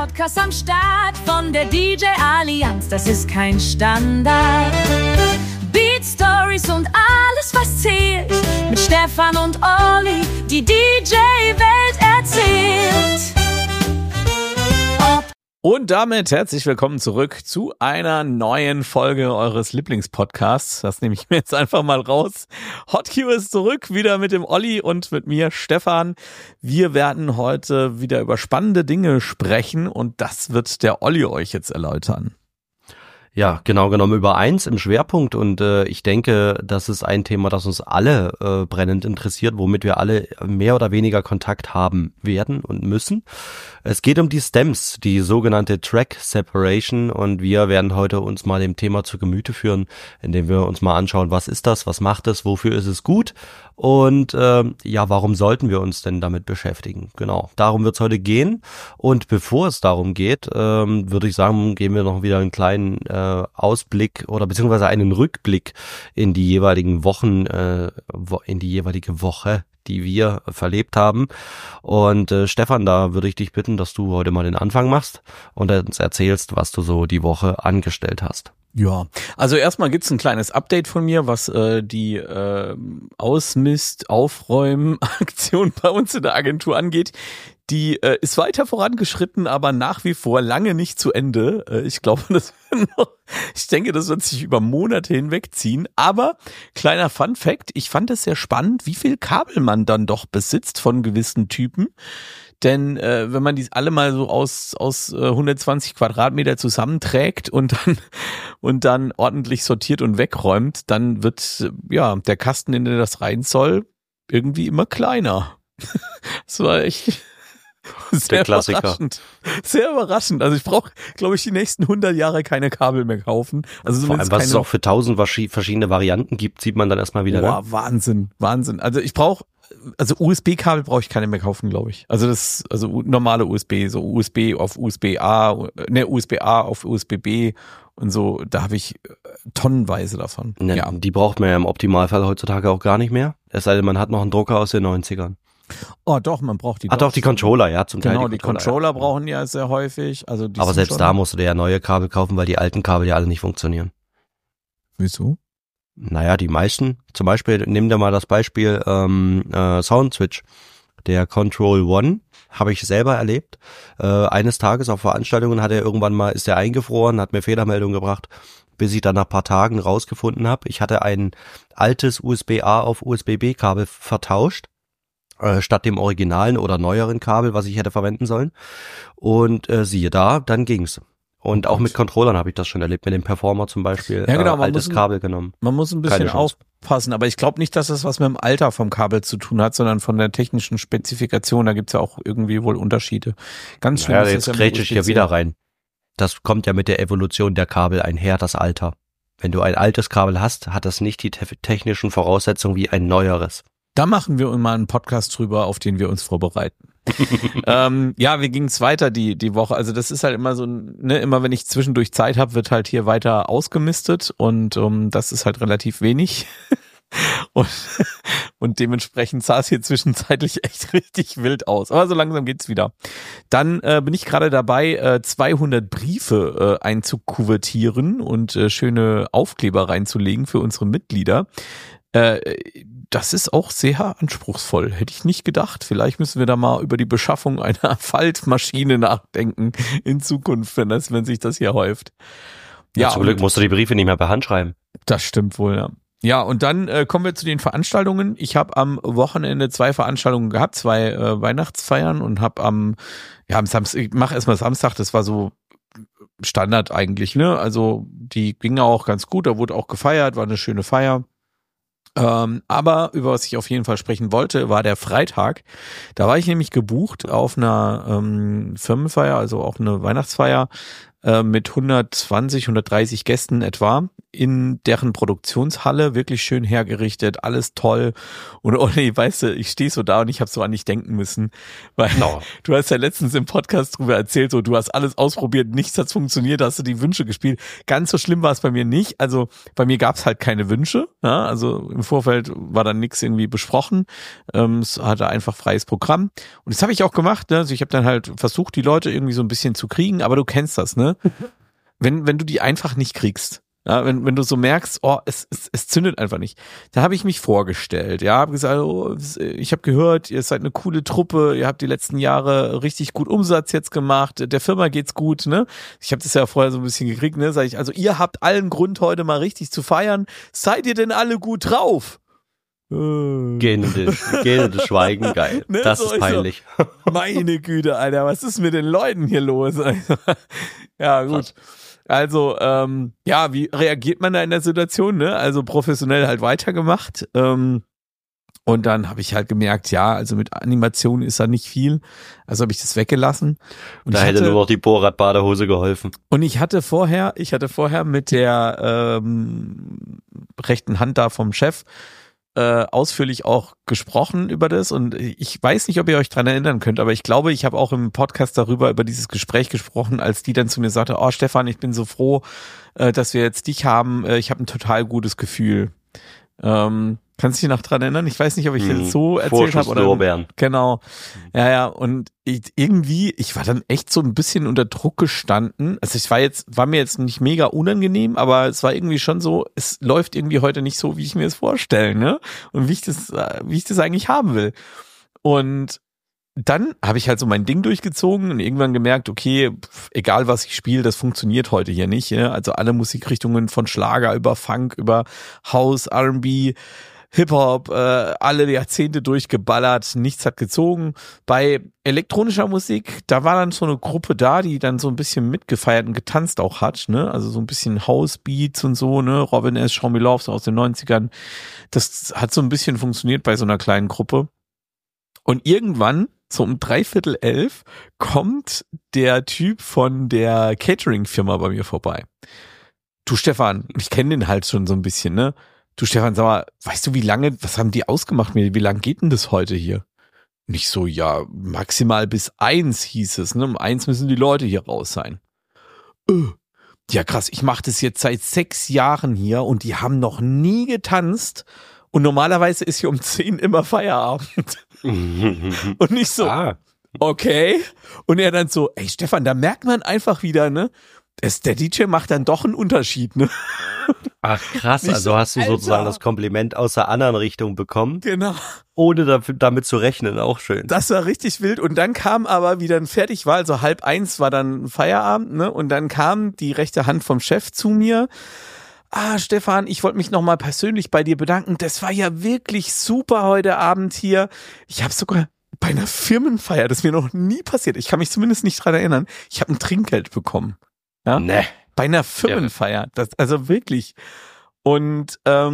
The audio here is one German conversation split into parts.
Podcast am Start von der DJ Allianz, das ist kein Standard. Beat Stories und alles, was zählt, mit Stefan und Olli, die DJ-Welt erzählt. Und damit herzlich willkommen zurück zu einer neuen Folge eures Lieblingspodcasts. Das nehme ich mir jetzt einfach mal raus. Hot Q ist zurück, wieder mit dem Olli und mit mir, Stefan. Wir werden heute wieder über spannende Dinge sprechen und das wird der Olli euch jetzt erläutern. Ja, genau genommen über eins im Schwerpunkt und ich denke, das ist ein Thema, das uns alle brennend interessiert, womit wir alle mehr oder weniger Kontakt haben werden und müssen. Es geht um die Stems, die sogenannte Track Separation, und wir werden heute uns mal dem Thema zu Gemüte führen, indem wir uns mal anschauen, was ist das, was macht es, wofür ist es gut und warum sollten wir uns denn damit beschäftigen? Genau, darum wird es heute gehen, und bevor es darum geht, würde ich sagen, geben wir noch wieder einen kleinen Ausblick oder beziehungsweise einen Rückblick in die jeweiligen Wochen, in die jeweilige Woche, die wir verlebt haben. Und Stefan, da würde ich dich bitten, dass du heute mal den Anfang machst und uns erzählst, was du so die Woche angestellt hast. Ja, also erstmal gibt's ein kleines Update von mir, was die Ausmist-Aufräumen-Aktion bei uns in der Agentur angeht. Die ist weiter vorangeschritten, aber nach wie vor lange nicht zu Ende. Ich denke, das wird sich über Monate hinwegziehen. Aber kleiner Fun-Fact, ich fand es sehr spannend, wie viel Kabel man dann doch besitzt von gewissen Typen. Denn wenn man die alle mal so aus 120 Quadratmeter zusammenträgt und dann ordentlich sortiert und wegräumt, dann wird der Kasten, in den das rein soll, irgendwie immer kleiner. Das war echt sehr überraschend. Sehr überraschend. Also ich brauche, glaube ich, die nächsten 100 Jahre keine Kabel mehr kaufen. Also vor allem, was es auch für 1000 verschiedene Varianten gibt, sieht man dann erstmal wieder. Boah, Wahnsinn. Also USB-Kabel brauche ich keine mehr kaufen, glaube ich. Also normale USB, so USB auf USB-A auf USB-B und so, da habe ich tonnenweise davon. Ne, ja. Die braucht man ja im Optimalfall heutzutage auch gar nicht mehr. Es sei denn, man hat noch einen Drucker aus den 90ern. Oh doch, man braucht die. Doch, die Controller, ja, zum Teil. Genau, die Controller brauchen ja sehr häufig. Also die aber selbst da musst du dir ja neue Kabel kaufen, weil die alten Kabel ja alle nicht funktionieren. Wieso? Naja, die meisten. Zum Beispiel, nimm dir mal das Beispiel Sound Switch. Der Control One habe ich selber erlebt. Eines Tages auf Veranstaltungen ist der eingefroren, hat mir Fehlermeldung gebracht, bis ich dann nach ein paar Tagen rausgefunden habe, ich hatte ein altes USB-A auf USB-B-Kabel vertauscht, statt dem originalen oder neueren Kabel, was ich hätte verwenden sollen. Und siehe da, dann ging's. Und auch mit Controllern habe ich das schon erlebt, mit dem Performer zum Beispiel, ja, genau, altes Kabel genommen. Man muss ein bisschen aufpassen, aber ich glaube nicht, dass das was mit dem Alter vom Kabel zu tun hat, sondern von der technischen Spezifikation, da gibt's ja auch irgendwie wohl Unterschiede. Ganz schön. Ja, jetzt grätsche ich hier wieder rein. Das kommt ja mit der Evolution der Kabel einher, das Alter. Wenn du ein altes Kabel hast, hat das nicht die technischen Voraussetzungen wie ein neueres. Da machen wir mal einen Podcast drüber, auf den wir uns vorbereiten. Wie ging's weiter die Woche? Also das ist halt immer so, immer wenn ich zwischendurch Zeit habe, wird halt hier weiter ausgemistet und das ist halt relativ wenig. Und dementsprechend sah es hier zwischenzeitlich echt richtig wild aus. Aber so langsam geht's wieder. Dann bin ich gerade dabei, 200 Briefe einzukuvertieren und schöne Aufkleber reinzulegen für unsere Mitglieder. Das ist auch sehr anspruchsvoll. Hätte ich nicht gedacht. Vielleicht müssen wir da mal über die Beschaffung einer Faltmaschine nachdenken in Zukunft, wenn sich das hier häuft. Ja, zum Glück musst du die Briefe nicht mehr per Hand schreiben. Das stimmt wohl, ja. Ja, und dann kommen wir zu den Veranstaltungen. Ich habe am Wochenende 2 Veranstaltungen gehabt, 2 Weihnachtsfeiern und habe am Samstag, ich mache erstmal Samstag, das war so Standard eigentlich, ne? Also die ging auch ganz gut, da wurde auch gefeiert, war eine schöne Feier. Aber über was ich auf jeden Fall sprechen wollte, war der Freitag. Da war ich nämlich gebucht auf einer Firmenfeier, also auch eine Weihnachtsfeier mit 120, 130 Gästen etwa in deren Produktionshalle, wirklich schön hergerichtet, alles toll. Und Olli, weißt du, ich stehe so da und ich habe so an dich denken müssen, weil du hast ja letztens im Podcast drüber erzählt, so du hast alles ausprobiert, nichts hat funktioniert, hast du die Wünsche gespielt. Ganz so schlimm war es bei mir nicht, also bei mir gab es halt keine Wünsche, ja? Also im Vorfeld war dann nichts irgendwie besprochen, es hatte einfach freies Programm und das habe ich auch gemacht, ne? Also ich habe dann halt versucht, die Leute irgendwie so ein bisschen zu kriegen, aber du kennst das, ne? Wenn du die einfach nicht kriegst, ja, wenn du so merkst, oh, es zündet einfach nicht. Da habe ich mich vorgestellt, ja, habe gesagt, oh, ich habe gehört, ihr seid eine coole Truppe, ihr habt die letzten Jahre richtig gut Umsatz jetzt gemacht, der Firma geht's gut, ne? Ich habe das ja vorher so ein bisschen gekriegt, ne? Sag ich, also ihr habt allen Grund heute mal richtig zu feiern. Seid ihr denn alle gut drauf? Gähnendes Schweigen, geil. Ne, das so ist peinlich. So, meine Güte, Alter, was ist mit den Leuten hier los? Ja, gut. Also, ja, wie reagiert man da in der Situation, ne? Also professionell halt weitergemacht. Und dann habe ich halt gemerkt, ja, also mit Animation ist da nicht viel. Also habe ich das weggelassen. Und da hätte nur noch die Borat-Badehose geholfen. Und ich hatte vorher mit der rechten Hand da vom Chef ausführlich auch gesprochen über das und ich weiß nicht, ob ihr euch dran erinnern könnt, aber ich glaube, ich habe auch im Podcast über dieses Gespräch gesprochen, als die dann zu mir sagte, oh Stefan, ich bin so froh, dass wir jetzt dich haben, ich habe ein total gutes Gefühl. Kannst du dich noch dran erinnern? Ich weiß nicht, ob ich das so erzählt habe. Lorbeeren. Genau. Ja, und ich war dann echt so ein bisschen unter Druck gestanden. Also war mir jetzt nicht mega unangenehm, aber es war irgendwie schon so, es läuft irgendwie heute nicht so, wie ich mir es vorstelle, ne? Und wie ich das eigentlich haben will. Und dann habe ich halt so mein Ding durchgezogen und irgendwann gemerkt, okay, egal was ich spiele, das funktioniert heute hier nicht. Ne? Also alle Musikrichtungen von Schlager über Funk, über House, R&B, Hip-Hop, alle Jahrzehnte durchgeballert, nichts hat gezogen. Bei elektronischer Musik, da war dann so eine Gruppe da, die dann so ein bisschen mitgefeiert und getanzt auch hat, ne? Also so ein bisschen House-Beats und so, ne? Robin S., Show Me Love, so aus den 90ern. Das hat so ein bisschen funktioniert bei so einer kleinen Gruppe. Und irgendwann, so um 10:45, kommt der Typ von der Catering-Firma bei mir vorbei. Du Stefan, ich kenne den halt schon so ein bisschen, ne? Du Stefan, sag mal, weißt du, was haben die ausgemacht? Wie lang geht denn das heute hier? Nicht so, ja, maximal bis 1 hieß es, ne? Um 1 müssen die Leute hier raus sein. Ja krass, ich mache das jetzt seit 6 Jahren hier und die haben noch nie getanzt und normalerweise ist hier um 10 immer Feierabend. Und nicht so, okay. Und er dann so, ey Stefan, da merkt man einfach wieder, ne? Der DJ macht dann doch einen Unterschied, ne? Ach krass, also so, hast du sozusagen das Kompliment aus der anderen Richtung bekommen. Genau. Ohne damit zu rechnen, auch schön. Das war richtig wild und dann kam aber, wie dann fertig war, also 12:30 war dann Feierabend, ne? Und dann kam die rechte Hand vom Chef zu mir. Stefan, ich wollte mich nochmal persönlich bei dir bedanken. Das war ja wirklich super heute Abend hier. Ich habe sogar bei einer Firmenfeier, das ist mir noch nie passiert, ich kann mich zumindest nicht dran erinnern, ich habe ein Trinkgeld bekommen. Ja? Nee. Bei einer Firmenfeier. Das, also wirklich. Und ja,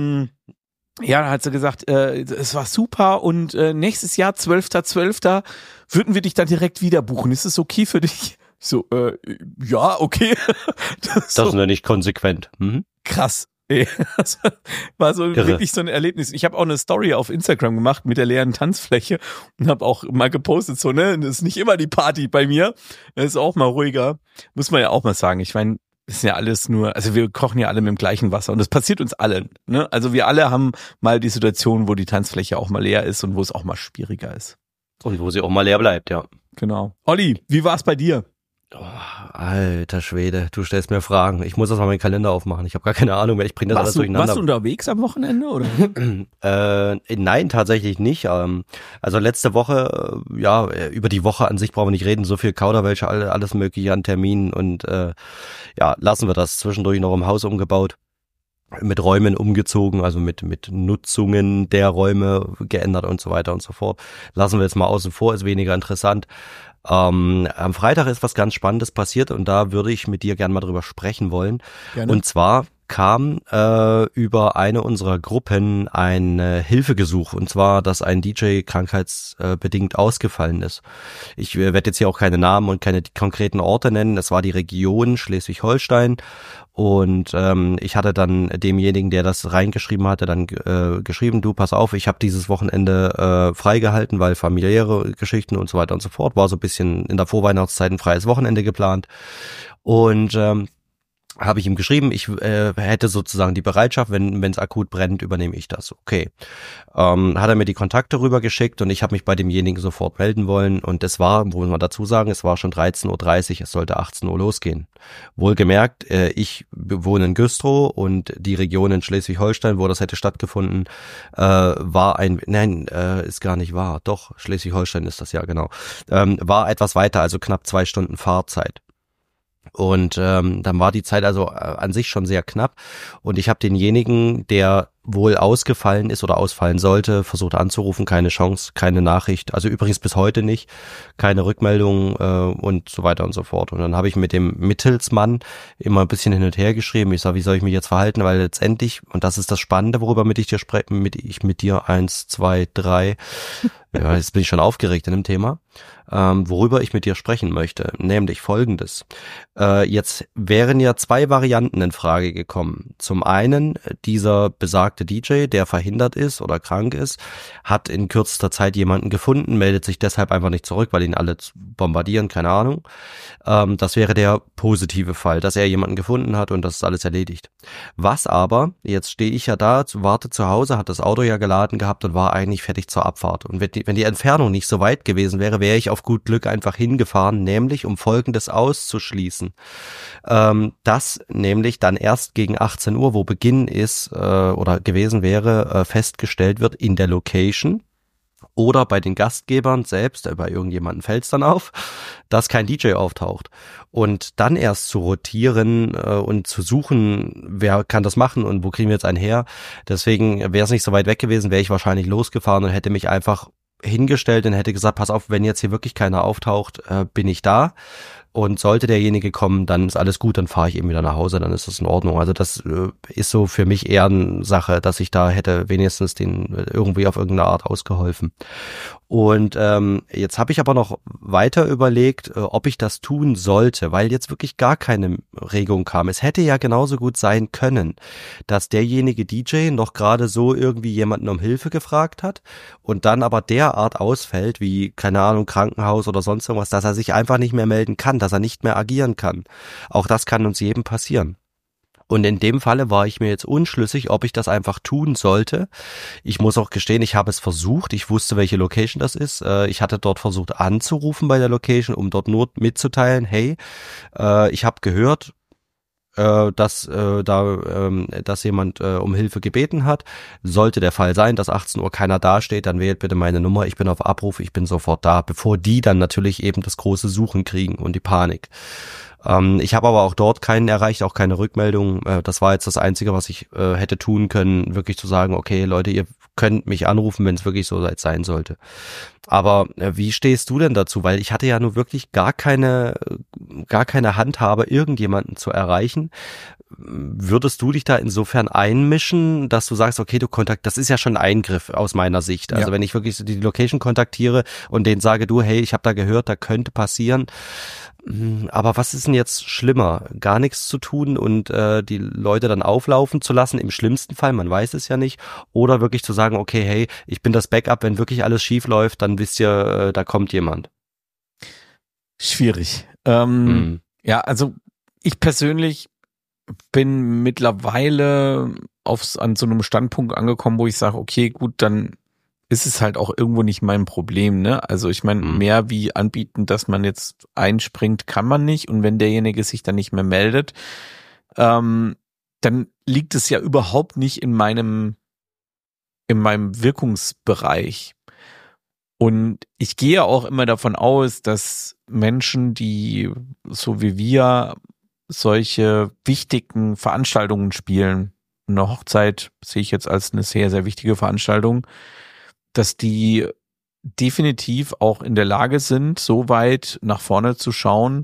dann hat sie gesagt, es war super und nächstes Jahr, 12.12., würden wir dich dann direkt wieder buchen. Ist es okay für dich? So, ja, okay. Das ist ja nicht konsequent. Krass. Das war so wirklich so ein Erlebnis. Ich habe auch eine Story auf Instagram gemacht mit der leeren Tanzfläche und habe auch mal gepostet, so, ne, das ist nicht immer die Party bei mir, das ist auch mal ruhiger. Muss man ja auch mal sagen. Ich meine, das ist ja alles nur, also wir kochen ja alle mit dem gleichen Wasser und das passiert uns allen, ne? Also wir alle haben mal die Situation, wo die Tanzfläche auch mal leer ist und wo es auch mal schwieriger ist. Und wo sie auch mal leer bleibt, ja. Genau. Olli, wie war es bei dir? Oh, alter Schwede, du stellst mir Fragen. Ich muss das mal meinen Kalender aufmachen. Ich habe gar keine Ahnung mehr. Ich bringe das alles durcheinander. Warst du unterwegs am Wochenende, oder? Nein, tatsächlich nicht. Also letzte Woche, ja, über die Woche an sich brauchen wir nicht reden. So viel Kauderwelsch, alles mögliche an Terminen und ja, lassen wir das. Zwischendurch noch im Haus umgebaut, mit Räumen umgezogen, also mit Nutzungen der Räume geändert und so weiter und so fort. Lassen wir jetzt mal außen vor, ist weniger interessant. Am Freitag ist was ganz Spannendes passiert und da würde ich mit dir gerne mal drüber sprechen wollen. Gerne. Und zwar kam über eine unserer Gruppen ein Hilfegesuch, und zwar, dass ein DJ krankheitsbedingt ausgefallen ist. Ich werde jetzt hier auch keine Namen und keine konkreten Orte nennen, es war die Region Schleswig-Holstein, und ich hatte dann demjenigen, der das reingeschrieben hatte, dann geschrieben, du, pass auf, ich habe dieses Wochenende freigehalten, weil familiäre Geschichten und so weiter und so fort, war so ein bisschen in der Vorweihnachtszeit ein freies Wochenende geplant, und habe ich ihm geschrieben, ich hätte sozusagen die Bereitschaft, wenn es akut brennt, übernehme ich das. Okay. Hat er mir die Kontakte rübergeschickt, und ich habe mich bei demjenigen sofort melden wollen, und es war, muss man dazu sagen, es war schon 13:30 Uhr, es sollte 18 Uhr losgehen. Wohlgemerkt, ich wohne in Güstrow, und die Region in Schleswig-Holstein, wo das hätte stattgefunden, ist gar nicht wahr, doch, Schleswig-Holstein ist das, ja genau, war etwas weiter, also knapp 2 Stunden Fahrzeit. Und dann war die Zeit also an sich schon sehr knapp, und ich habe denjenigen, der wohl ausgefallen ist oder ausfallen sollte, versucht anzurufen, keine Chance, keine Nachricht, also übrigens bis heute nicht, keine Rückmeldung und so weiter und so fort. Und dann habe ich mit dem Mittelsmann immer ein bisschen hin und her geschrieben. Ich sage, wie soll ich mich jetzt verhalten, weil letztendlich, und das ist das Spannende, worüber mit dir 1, 2, 3, ja, jetzt bin ich schon aufgeregt in dem Thema, worüber ich mit dir sprechen möchte, nämlich Folgendes. Jetzt wären ja 2 Varianten in Frage gekommen. Zum einen, dieser besagte DJ, der verhindert ist oder krank ist, hat in kürzester Zeit jemanden gefunden, meldet sich deshalb einfach nicht zurück, weil ihn alle bombardieren, keine Ahnung. Das wäre der positive Fall, dass er jemanden gefunden hat und das ist alles erledigt. Was aber, jetzt stehe ich ja da, warte zu Hause, hat das Auto ja geladen gehabt und war eigentlich fertig zur Abfahrt. Und wenn die Entfernung nicht so weit gewesen wäre, wäre ich auf gut Glück einfach hingefahren, nämlich um Folgendes auszuschließen. Dass nämlich dann erst gegen 18 Uhr, wo Beginn ist oder gewesen wäre, festgestellt wird in der Location oder bei den Gastgebern selbst, bei irgendjemandem fällt es dann auf, dass kein DJ auftaucht. Und dann erst zu rotieren und zu suchen, wer kann das machen und wo kriegen wir jetzt einen her. Deswegen wäre es nicht so weit weg gewesen, wäre ich wahrscheinlich losgefahren und hätte mich einfach hingestellt und hätte gesagt, pass auf, wenn jetzt hier wirklich keiner auftaucht, bin ich da. Und sollte derjenige kommen, dann ist alles gut, dann fahre ich eben wieder nach Hause, dann ist das in Ordnung. Also das ist so für mich eher eine Sache, dass ich da hätte wenigstens den irgendwie auf irgendeine Art ausgeholfen. Und jetzt habe ich aber noch weiter überlegt, ob ich das tun sollte, weil jetzt wirklich gar keine Regung kam. Es hätte ja genauso gut sein können, dass derjenige DJ noch gerade so irgendwie jemanden um Hilfe gefragt hat und dann aber derart ausfällt, wie, keine Ahnung, Krankenhaus oder sonst irgendwas, dass er sich einfach nicht mehr melden kann, dass er nicht mehr agieren kann. Auch das kann uns jedem passieren. Und in dem Falle war ich mir jetzt unschlüssig, ob ich das einfach tun sollte. Ich muss auch gestehen, ich habe es versucht. Ich wusste, welche Location das ist. Ich hatte dort versucht anzurufen bei der Location, um dort nur mitzuteilen, hey, ich habe gehört, dass jemand um Hilfe gebeten hat. Sollte der Fall sein, dass 18 Uhr keiner dasteht, dann wählt bitte meine Nummer. Ich bin auf Abruf, ich bin sofort da, bevor die dann natürlich eben das große Suchen kriegen und die Panik. Ich habe aber auch dort keinen erreicht, auch keine Rückmeldung. Das war jetzt das Einzige, was ich hätte tun können, wirklich zu sagen, okay Leute, ihr könnt mich anrufen, wenn es wirklich so sein sollte. Aber wie stehst du denn dazu? Weil ich hatte ja nur wirklich gar keine Handhabe, irgendjemanden zu erreichen. Würdest du dich da insofern einmischen, dass du sagst, okay, das ist ja schon ein Eingriff aus meiner Sicht. Also wenn ich wirklich so die Location kontaktiere und denen sage, du, hey, ich habe da gehört, da könnte passieren. Aber was ist denn jetzt schlimmer? Gar nichts zu tun und die Leute dann auflaufen zu lassen, im schlimmsten Fall, man weiß es ja nicht, oder wirklich zu sagen, okay, hey, ich bin das Backup, wenn wirklich alles schief läuft, dann wisst ihr, da kommt jemand. Schwierig. Ja, also ich persönlich bin mittlerweile an so einem Standpunkt angekommen, wo ich sage, okay, gut, dann ist es halt auch irgendwo nicht mein Problem, ne? Also ich meine, mehr wie anbieten, dass man jetzt einspringt, kann man nicht. Und wenn derjenige sich dann nicht mehr meldet, dann liegt es ja überhaupt nicht in meinem Wirkungsbereich. Und ich gehe auch immer davon aus, dass Menschen, die so wie wir solche wichtigen Veranstaltungen spielen, eine Hochzeit sehe ich jetzt als eine sehr, sehr wichtige Veranstaltung, dass die definitiv auch in der Lage sind, so weit nach vorne zu schauen,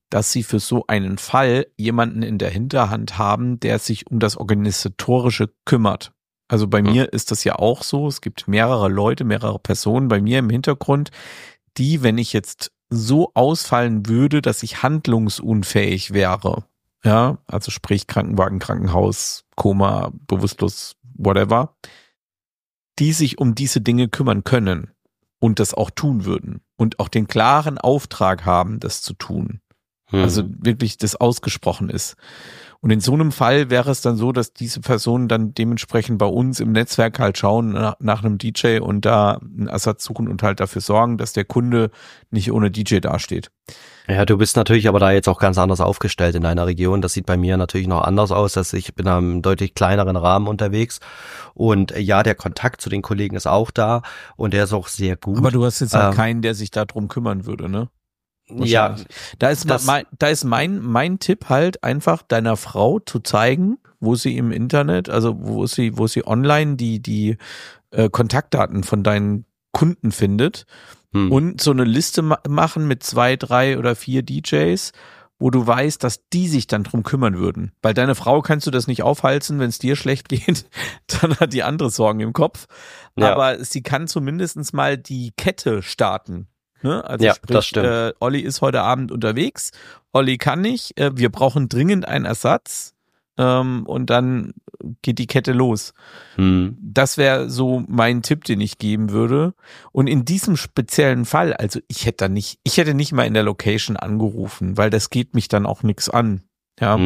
dass sie für so einen Fall jemanden in der Hinterhand haben, der sich um das Organisatorische kümmert. Also bei mir ist das ja auch so, es gibt mehrere Leute, mehrere Personen bei mir im Hintergrund, die, wenn ich jetzt so ausfallen würde, dass ich handlungsunfähig wäre, ja, also sprich Krankenwagen, Krankenhaus, Koma, bewusstlos, whatever, die sich um diese Dinge kümmern können und das auch tun würden und auch den klaren Auftrag haben, das zu tun. Also wirklich das ausgesprochen ist. Und in so einem Fall wäre es dann so, dass diese Personen dann dementsprechend bei uns im Netzwerk halt schauen nach einem DJ und da einen Ersatz suchen und halt dafür sorgen, dass der Kunde nicht ohne DJ dasteht. Ja, du bist natürlich aber da jetzt auch ganz anders aufgestellt in deiner Region. Das sieht bei mir natürlich noch anders aus, dass ich bin da im deutlich kleineren Rahmen unterwegs. Und ja, der Kontakt zu den Kollegen ist auch da und der ist auch sehr gut. Aber du hast jetzt halt keinen, der sich darum kümmern würde, ne? Ja, da ist mein Tipp halt einfach deiner Frau zu zeigen, wo sie im Internet, also wo sie online die Kontaktdaten von deinen Kunden findet und so eine Liste machen mit 2, 3 oder 4 DJs, wo du weißt, dass die sich dann drum kümmern würden. Weil deine Frau kannst du das nicht aufhalsen, wenn es dir schlecht geht, dann hat die andere Sorgen im Kopf. Ja. Aber sie kann zumindest mal die Kette starten. Ne? Also ja, sprich, das stimmt. Olli ist heute Abend unterwegs, Olli kann nicht, wir brauchen dringend einen Ersatz und dann geht die Kette los. Das wäre so mein Tipp, den ich geben würde. Und in diesem speziellen Fall, also ich hätte nicht mal in der Location angerufen, weil das geht mich dann auch nichts an. Ja.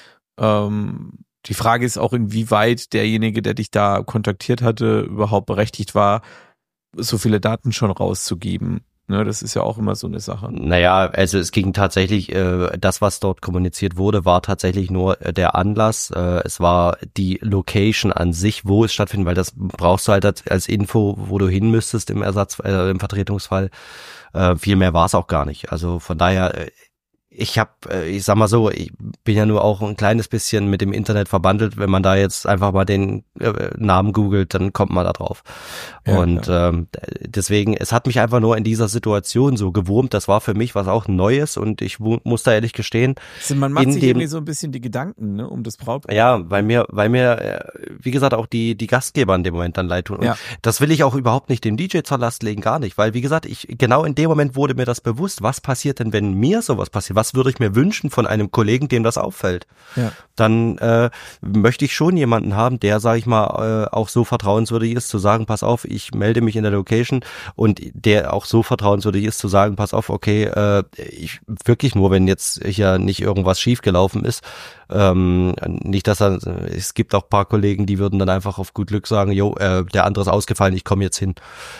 Die Frage ist auch, inwieweit derjenige, der dich da kontaktiert hatte, überhaupt berechtigt war, so viele Daten schon rauszugeben. Ne, das ist ja auch immer so eine Sache. Naja, also es ging tatsächlich, das, was dort kommuniziert wurde, war tatsächlich nur der Anlass. Es war die Location an sich, wo es stattfindet, weil das brauchst du halt als Info, wo du hin müsstest im im Vertretungsfall. Viel mehr war es auch gar nicht. Also von daher, ich sag mal so, ich bin ja nur auch ein kleines bisschen mit dem Internet verbandelt. Wenn man da jetzt einfach mal den Namen googelt, dann kommt man da drauf. Ja, und deswegen, es hat mich einfach nur in dieser Situation so gewurmt. Das war für mich was auch Neues und ich muss da ehrlich gestehen. Also man macht sich irgendwie so ein bisschen die Gedanken, ne, um das Brautpaar. Ja, weil mir, wie gesagt, auch die Gastgeber in dem Moment dann leid tun. Und das will ich auch überhaupt nicht dem DJ zur Last legen, gar nicht. Weil, wie gesagt, genau in dem Moment wurde mir das bewusst. Was passiert denn, wenn mir sowas passiert? Was würde ich mir wünschen von einem Kollegen, dem das auffällt? Ja. Dann möchte ich schon jemanden haben, der, sage ich mal, auch so vertrauenswürdig ist, zu sagen, pass auf, ich melde mich in der Location und der auch so vertrauenswürdig ist, zu sagen, pass auf, okay, ich wirklich nur, wenn jetzt hier nicht irgendwas schiefgelaufen ist, nicht, dass es gibt auch ein paar Kollegen, die würden dann einfach auf gut Glück sagen, jo, der andere ist ausgefallen, ich komme jetzt hin.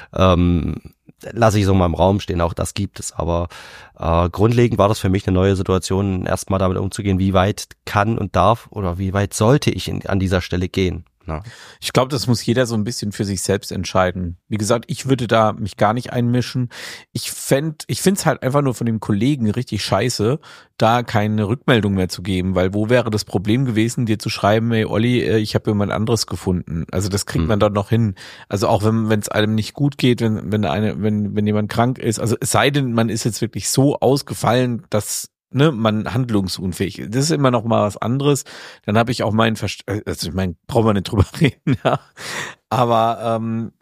Lasse ich so mal im Raum stehen, auch das gibt es, aber grundlegend war das für mich eine neue Situation, erstmal damit umzugehen, wie weit kann und darf oder wie weit sollte ich an dieser Stelle gehen. Na. Ich glaube, das muss jeder so ein bisschen für sich selbst entscheiden. Wie gesagt, ich würde da mich gar nicht einmischen. Ich find's halt einfach nur von dem Kollegen richtig scheiße, da keine Rückmeldung mehr zu geben, weil wo wäre das Problem gewesen, dir zu schreiben, hey Olli, ich habe jemand anderes gefunden. Also das kriegt man dort noch hin. Also auch wenn es einem nicht gut geht, wenn jemand krank ist, also es sei denn, man ist jetzt wirklich so ausgefallen, dass man handlungsunfähig ist. Das ist immer noch mal was anderes. Dann habe ich auch brauchen wir nicht drüber reden, ja. Aber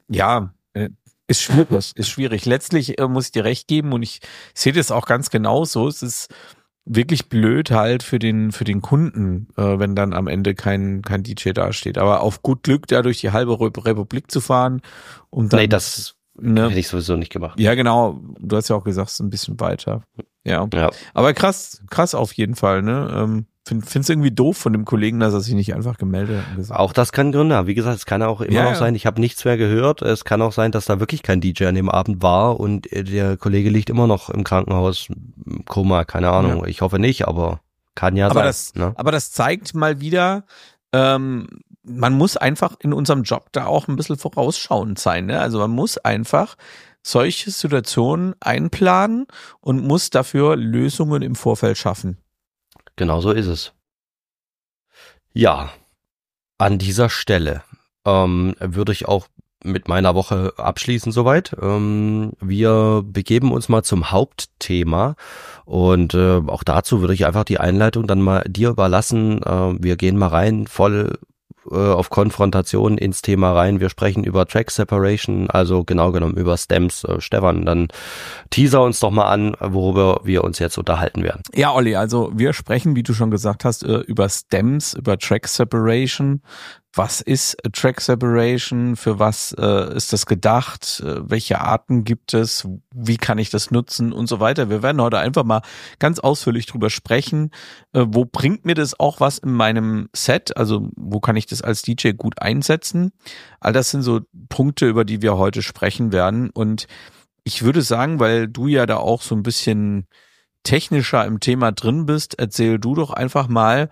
ist schwierig. Letztlich muss ich dir recht geben und ich sehe das auch ganz genauso. Es ist wirklich blöd halt für den Kunden, wenn dann am Ende kein DJ dasteht. Aber auf gut Glück, da durch die halbe Republik zu fahren und dann. Nee, das hätte ich sowieso nicht gemacht. Ja, genau. Du hast ja auch gesagt, es ist ein bisschen weiter. Ja. Aber krass auf jeden Fall, ne? Find's irgendwie doof von dem Kollegen, dass er sich nicht einfach gemeldet hat. Auch das kann Gründe haben. Wie gesagt, es kann auch immer noch sein, ich habe nichts mehr gehört. Es kann auch sein, dass da wirklich kein DJ an dem Abend war und der Kollege liegt immer noch im Krankenhaus, Koma, keine Ahnung. Ja. Ich hoffe nicht, aber kann ja sein. Aber das zeigt mal wieder, man muss einfach in unserem Job da auch ein bisschen vorausschauend sein, ne? Also man muss einfach solche Situationen einplanen und muss dafür Lösungen im Vorfeld schaffen. Genau so ist es. Ja, an dieser Stelle würde ich auch mit meiner Woche abschließen soweit. Wir begeben uns mal zum Hauptthema und auch dazu würde ich einfach die Einleitung dann mal dir überlassen. Wir gehen mal rein, voll auf Konfrontation ins Thema rein. Wir sprechen über Track Separation, also genau genommen über Stems. Stefan, dann teaser uns doch mal an, worüber wir uns jetzt unterhalten werden. Ja, Olli, also wir sprechen, wie du schon gesagt hast, über Stems, über Track Separation. Was ist Track Separation? Für was ist das gedacht? Welche Arten gibt es? Wie kann ich das nutzen? Und so weiter. Wir werden heute einfach mal ganz ausführlich drüber sprechen. Wo bringt mir das auch was in meinem Set? Also wo kann ich das als DJ gut einsetzen? All das sind so Punkte, über die wir heute sprechen werden. Und ich würde sagen, weil du ja da auch so ein bisschen technischer im Thema drin bist, erzähl du doch einfach mal,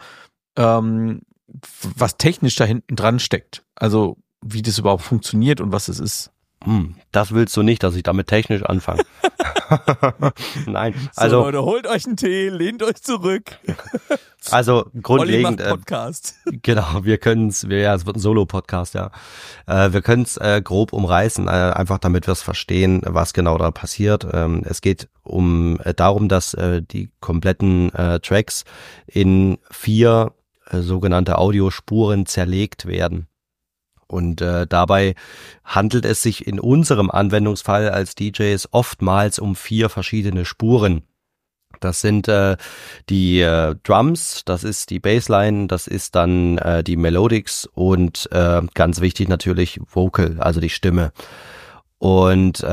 was technisch da hinten dran steckt. Also wie das überhaupt funktioniert und was es ist. Das willst du nicht, dass ich damit technisch anfange. Nein, also so, Leute, holt euch einen Tee, lehnt euch zurück. Also grundlegend, Olli macht Podcast. Genau, es wird ein Solo-Podcast, ja. Wir können es grob umreißen, einfach damit wir es verstehen, was genau da passiert. Es geht darum, dass die kompletten Tracks in 4 sogenannte Audiospuren zerlegt werden. Und dabei handelt es sich in unserem Anwendungsfall als DJs oftmals um 4 verschiedene Spuren. Das sind die Drums, das ist die Bassline, das ist dann die Melodics und ganz wichtig natürlich Vocal, also die Stimme. Und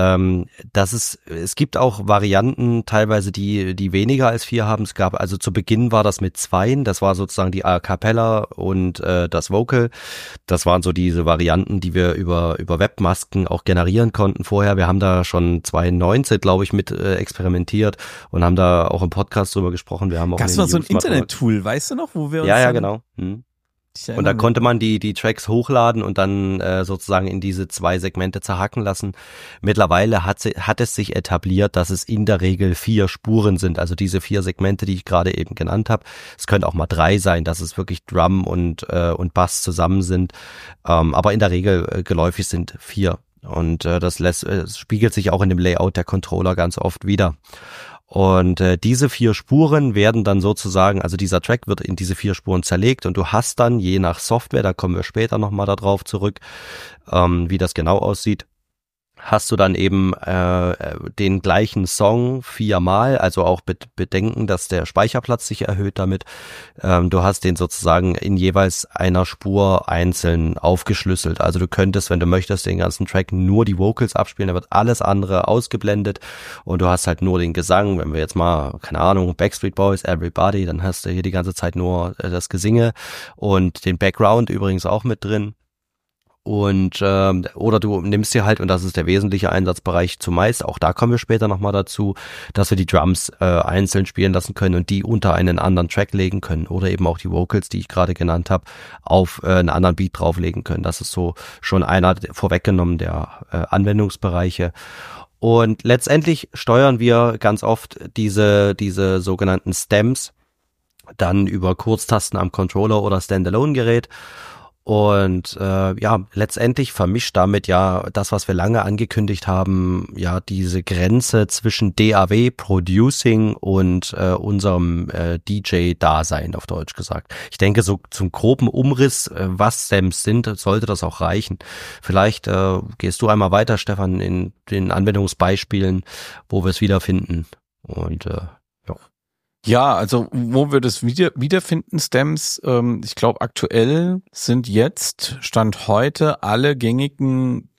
es gibt auch Varianten, teilweise die weniger als 4 haben. Es gab, also zu Beginn war das mit 2, das war sozusagen die A Cappella und das Vocal. Das waren so diese Varianten, die wir über Webmasken auch generieren konnten vorher. Wir haben da schon 2019, glaube ich, mit experimentiert und haben da auch im Podcast drüber gesprochen. Wir haben auch das war so ein Internet-Tool, weißt du noch, wo wir uns ja, genau. Und da konnte man die Tracks hochladen und dann sozusagen in diese 2 Segmente zerhacken lassen. Mittlerweile hat es sich etabliert, dass es in der Regel 4 Spuren sind, also diese 4 Segmente, die ich gerade eben genannt habe. Es könnte auch mal 3 sein, dass es wirklich Drum und Bass zusammen sind, aber in der Regel geläufig sind 4. Und das spiegelt sich auch in dem Layout der Controller ganz oft wieder. Und diese 4 Spuren werden dann sozusagen, also dieser Track wird in diese 4 Spuren zerlegt und du hast dann je nach Software, da kommen wir später nochmal darauf zurück, wie das genau aussieht, hast du dann eben den gleichen Song 4-mal, also auch bedenken, dass der Speicherplatz sich erhöht damit. Du hast den sozusagen in jeweils einer Spur einzeln aufgeschlüsselt. Also du könntest, wenn du möchtest, den ganzen Track nur die Vocals abspielen, da wird alles andere ausgeblendet und du hast halt nur den Gesang. Wenn wir jetzt mal, keine Ahnung, Backstreet Boys, Everybody, dann hast du hier die ganze Zeit nur das Gesinge und den Background übrigens auch mit drin. Und oder du nimmst dir halt, und das ist der wesentliche Einsatzbereich zumeist, auch da kommen wir später nochmal dazu, dass wir die Drums einzeln spielen lassen können und die unter einen anderen Track legen können oder eben auch die Vocals, die ich gerade genannt habe, auf einen anderen Beat drauflegen können. Das ist so schon einer vorweggenommen der Anwendungsbereiche. Und letztendlich steuern wir ganz oft diese sogenannten Stems dann über Kurztasten am Controller oder Standalone-Gerät. Und letztendlich vermischt damit ja das, was wir lange angekündigt haben, ja diese Grenze zwischen DAW, Producing und unserem DJ-Dasein, auf Deutsch gesagt. Ich denke, so zum groben Umriss, was Stems sind, sollte das auch reichen. Vielleicht gehst du einmal weiter, Stefan, in den Anwendungsbeispielen, wo wir es wiederfinden. Und ja, also wo wir das wiederfinden, Stems, ich glaube aktuell sind jetzt, Stand heute, alle gängigen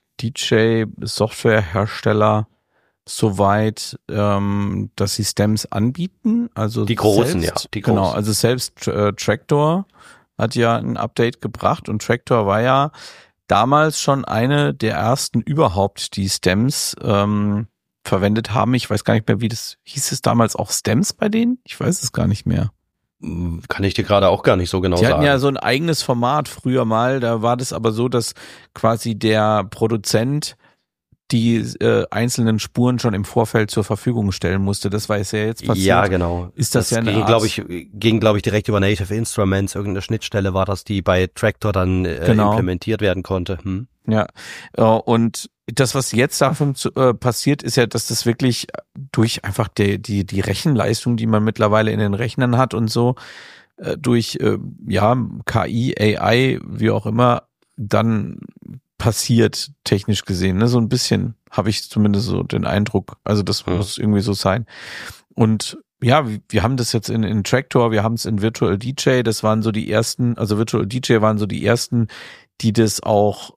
DJ-Softwarehersteller soweit, dass sie Stems anbieten. Also die großen, die großen. Genau, also selbst Traktor hat ja ein Update gebracht und Traktor war ja damals schon eine der ersten überhaupt, die Stems verwendet haben. Ich weiß gar nicht mehr, hieß es damals auch Stems bei denen? Ich weiß es gar nicht mehr. Kann ich dir gerade auch gar nicht so genau sagen. Die hatten ja so ein eigenes Format früher mal, da war das aber so, dass quasi der Produzent die einzelnen Spuren schon im Vorfeld zur Verfügung stellen musste. Das war ja jetzt passiert. Ja, genau. Ist das ja eine ging, glaube ich, direkt über Native Instruments. Irgendeine Schnittstelle war das, die bei Traktor dann implementiert werden konnte. Ja, und das, was jetzt da passiert, ist ja, dass das wirklich durch einfach die Rechenleistung, die man mittlerweile in den Rechnern hat und so, durch KI, AI, wie auch immer, dann passiert, technisch gesehen. Ne? So ein bisschen habe ich zumindest so den Eindruck. Also das muss irgendwie so sein. Und ja, wir haben das jetzt in Traktor, wir haben es in Virtual DJ, das waren so die ersten, also Virtual DJ waren so die ersten, die das auch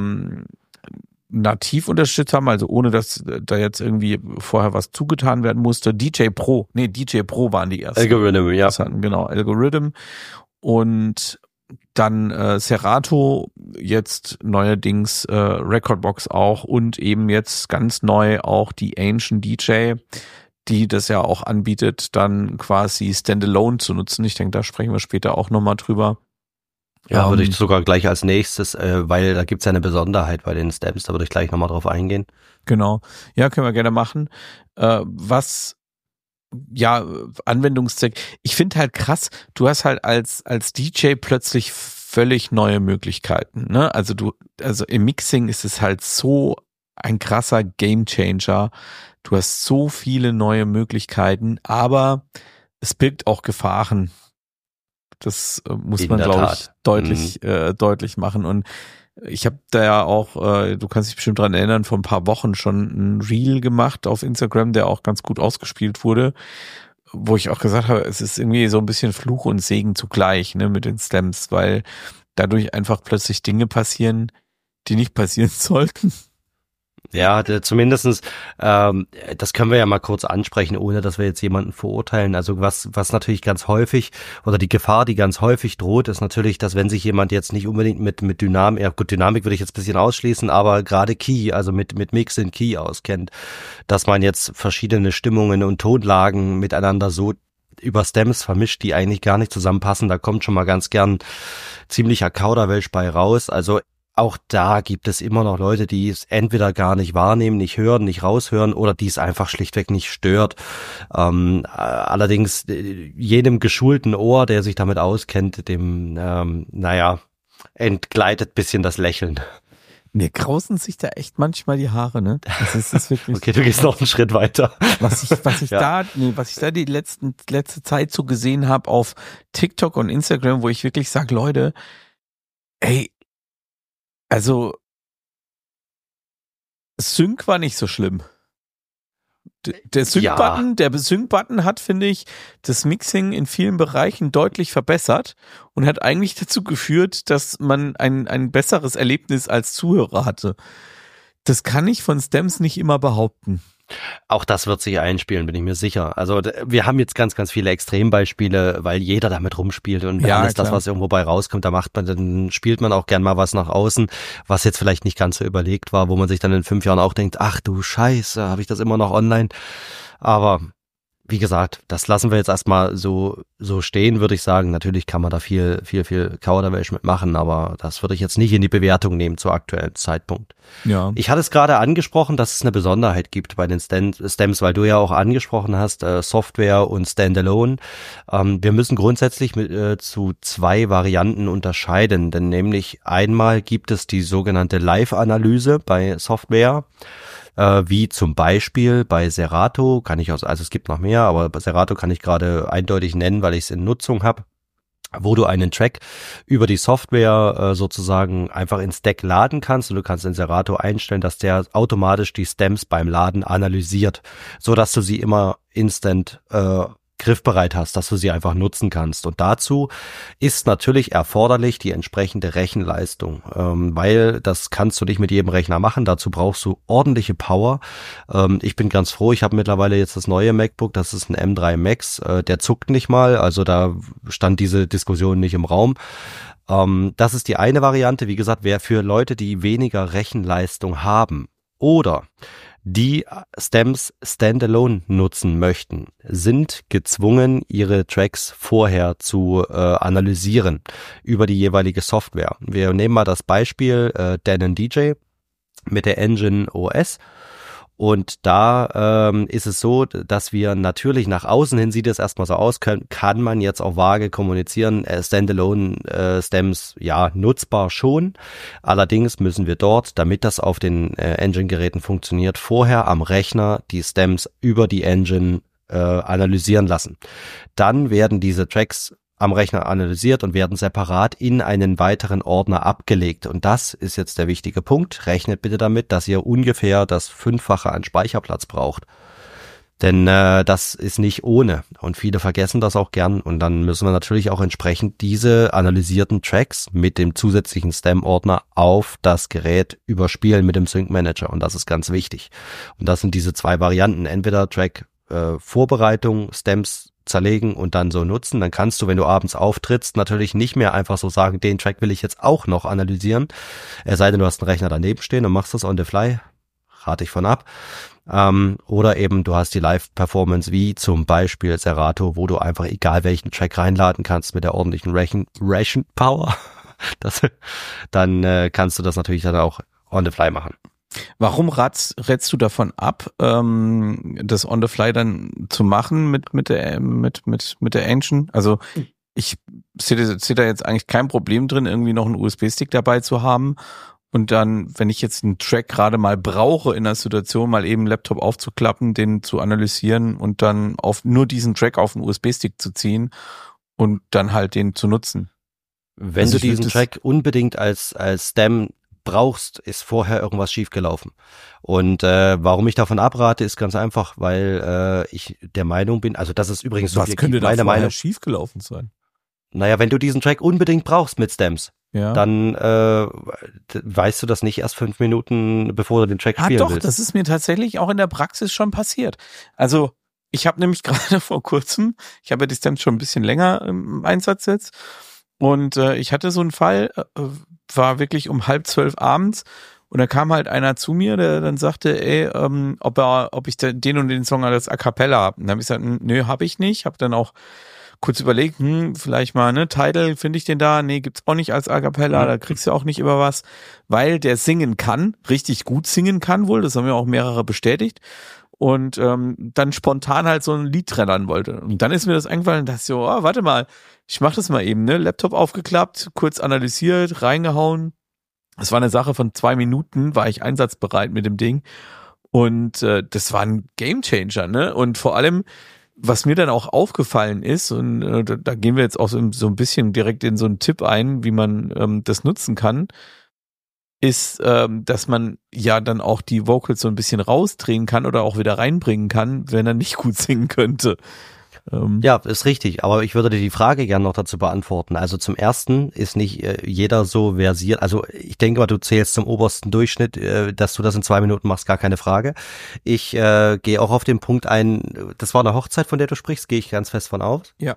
nativ unterstützt haben, also ohne dass da jetzt irgendwie vorher was zugetan werden musste. DJ Pro waren die ersten. Algorithm, ja. Das hatten, genau, Algorithm. Und dann Serato, jetzt neuerdings Recordbox auch und eben jetzt ganz neu auch die Ancient DJ, die das ja auch anbietet, dann quasi Standalone zu nutzen. Ich denke, da sprechen wir später auch nochmal drüber. Ja, würde ich sogar gleich als nächstes, weil da gibt's ja eine Besonderheit bei den Stems, da würde ich gleich nochmal drauf eingehen. Genau. Ja, können wir gerne machen. Anwendungszweck. Ich finde halt krass, du hast halt als DJ plötzlich völlig neue Möglichkeiten, ne? Also im Mixing ist es halt so ein krasser Gamechanger. Du hast so viele neue Möglichkeiten, aber es birgt auch Gefahren. Das muss man, glaube ich, deutlich machen. Und ich habe da ja auch, du kannst dich bestimmt dran erinnern, vor ein paar Wochen schon ein Reel gemacht auf Instagram, der auch ganz gut ausgespielt wurde, wo ich auch gesagt habe, es ist irgendwie so ein bisschen Fluch und Segen zugleich, ne, mit den Stems, weil dadurch einfach plötzlich Dinge passieren, die nicht passieren sollten. Ja, zumindestens, das können wir ja mal kurz ansprechen, ohne dass wir jetzt jemanden verurteilen. Also was natürlich ganz häufig, oder die Gefahr, die ganz häufig droht, ist natürlich, dass wenn sich jemand jetzt nicht unbedingt mit Dynamik, ja gut, Dynamik würde ich jetzt ein bisschen ausschließen, aber gerade Key, also mit Mix in Key auskennt, dass man jetzt verschiedene Stimmungen und Tonlagen miteinander so über Stems vermischt, die eigentlich gar nicht zusammenpassen. Da kommt schon mal ganz gern ziemlicher Kauderwelsch bei raus. Also auch da gibt es immer noch Leute, die es entweder gar nicht wahrnehmen, nicht hören, nicht raushören oder die es einfach schlichtweg nicht stört. Allerdings jedem geschulten Ohr, der sich damit auskennt, dem, entgleitet bisschen das Lächeln. Mir grausen sich da echt manchmal die Haare, ne? Das ist wirklich. Okay, du gehst noch einen Schritt weiter. Was ich da die letzte Zeit so gesehen habe auf TikTok und Instagram, wo ich wirklich sage, Leute, ey, also Sync war nicht so schlimm. Der Sync-Button hat, finde ich, das Mixing in vielen Bereichen deutlich verbessert und hat eigentlich dazu geführt, dass man ein besseres Erlebnis als Zuhörer hatte. Das kann ich von Stems nicht immer behaupten. Auch das wird sich einspielen, bin ich mir sicher. Also wir haben jetzt ganz, ganz viele Extrembeispiele, weil jeder damit rumspielt und alles das, was irgendwo bei rauskommt, dann spielt man auch gern mal was nach außen, was jetzt vielleicht nicht ganz so überlegt war, wo man sich dann in 5 Jahren auch denkt, ach du Scheiße, habe ich das immer noch online? Aber wie gesagt, das lassen wir jetzt erstmal so stehen, würde ich sagen. Natürlich kann man da viel Kauderwelsch mitmachen, aber das würde ich jetzt nicht in die Bewertung nehmen zu aktuellen Zeitpunkt. Ja. Ich hatte es gerade angesprochen, dass es eine Besonderheit gibt bei den Stems, weil du ja auch angesprochen hast, Software und Standalone. Wir müssen grundsätzlich zu 2 Varianten unterscheiden, denn nämlich einmal gibt es die sogenannte Live-Analyse bei Software, wie zum Beispiel bei Serato, also es gibt noch mehr, aber bei Serato kann ich gerade eindeutig nennen, weil ich es in Nutzung habe, wo du einen Track über die Software sozusagen einfach ins Deck laden kannst und du kannst in Serato einstellen, dass der automatisch die Stems beim Laden analysiert, so dass du sie immer instant griffbereit hast, dass du sie einfach nutzen kannst. Und dazu ist natürlich erforderlich die entsprechende Rechenleistung, weil das kannst du nicht mit jedem Rechner machen. Dazu brauchst du ordentliche Power. Ich bin ganz froh, ich habe mittlerweile jetzt das neue MacBook, das ist ein M3 Max, der zuckt nicht mal, also da stand diese Diskussion nicht im Raum. Das ist die eine Variante, wie gesagt, wer für Leute, die weniger Rechenleistung haben oder die Stems Standalone nutzen möchten, sind gezwungen, ihre Tracks vorher zu analysieren über die jeweilige Software. Wir nehmen mal das Beispiel Denon DJ mit der Engine OS Und da ist es so, dass wir natürlich nach außen hin sieht es erstmal so aus, kann man jetzt auch vage kommunizieren, Standalone-Stems, ja, nutzbar schon. Allerdings müssen wir dort, damit das auf den Engine-Geräten funktioniert, vorher am Rechner die Stems über die Engine analysieren lassen. Dann werden diese Tracks am Rechner analysiert und werden separat in einen weiteren Ordner abgelegt. Und das ist jetzt der wichtige Punkt. Rechnet bitte damit, dass ihr ungefähr das 5-fache an Speicherplatz braucht. Denn das ist nicht ohne. Und viele vergessen das auch gern. Und dann müssen wir natürlich auch entsprechend diese analysierten Tracks mit dem zusätzlichen Stem-Ordner auf das Gerät überspielen mit dem Sync Manager. Und das ist ganz wichtig. Und das sind diese 2 Varianten. Entweder Track Vorbereitung, Stems zerlegen und dann so nutzen. Dann kannst du, wenn du abends auftrittst, natürlich nicht mehr einfach so sagen, den Track will ich jetzt auch noch analysieren. Es sei denn, du hast einen Rechner daneben stehen und machst das on the fly. Rate ich von ab. Oder eben du hast die Live-Performance wie zum Beispiel Serato, wo du einfach egal welchen Track reinladen kannst mit der ordentlichen Ration Power. Dann kannst du das natürlich dann auch on the fly machen. Warum rätst du davon ab, das on the fly dann zu machen mit der Engine? Also ich sehe da jetzt eigentlich kein Problem drin, irgendwie noch einen USB-Stick dabei zu haben und dann, wenn ich jetzt einen Track gerade mal brauche in der Situation, mal eben einen Laptop aufzuklappen, den zu analysieren und dann auf nur diesen Track auf einen USB-Stick zu ziehen und dann halt den zu nutzen. Wenn du diesen Track unbedingt als Stem brauchst, ist vorher irgendwas schiefgelaufen. Und warum ich davon abrate, ist ganz einfach, weil ich der Meinung bin, also das ist übrigens was könnte da vorher schiefgelaufen sein? Naja, wenn du diesen Track unbedingt brauchst mit Stems, ja, dann weißt du das nicht erst 5 Minuten, bevor du den Track spielen willst. Doch, das ist mir tatsächlich auch in der Praxis schon passiert. Also ich habe nämlich gerade vor kurzem, ich habe ja die Stems schon ein bisschen länger im Einsatz jetzt, und ich hatte so einen Fall, war wirklich um 11:30 abends und da kam halt einer zu mir, der dann sagte, ob ich den und den Song als A Cappella habe. Und dann habe ich gesagt, nö, habe ich nicht. Habe dann auch kurz überlegt, vielleicht mal, Tidal, finde ich den da? Nee, gibt's auch nicht als A Cappella, da kriegst du auch nicht über was, weil der singen kann, richtig gut singen kann wohl, das haben ja auch mehrere bestätigt. Und dann spontan halt so ein Lied trällern wollte. Und dann ist mir das eingefallen, dass so, warte mal, ich mach das mal eben, Laptop aufgeklappt, kurz analysiert, reingehauen. Das war eine Sache von 2 Minuten, war ich einsatzbereit mit dem Ding. Und das war ein Gamechanger, ne? Und vor allem, was mir dann auch aufgefallen ist, und da gehen wir jetzt auch so ein bisschen direkt in so einen Tipp ein, wie man das nutzen kann, ist, dass man ja dann auch die Vocals so ein bisschen rausdrehen kann oder auch wieder reinbringen kann, wenn er nicht gut singen könnte. Ja, ist richtig, aber ich würde dir die Frage gerne noch dazu beantworten. Also zum Ersten ist nicht jeder so versiert, also ich denke mal, du zählst zum obersten Durchschnitt, dass du das in 2 Minuten machst, gar keine Frage. Ich gehe auch auf den Punkt ein, das war eine Hochzeit, von der du sprichst, gehe ich ganz fest von aus. Ja.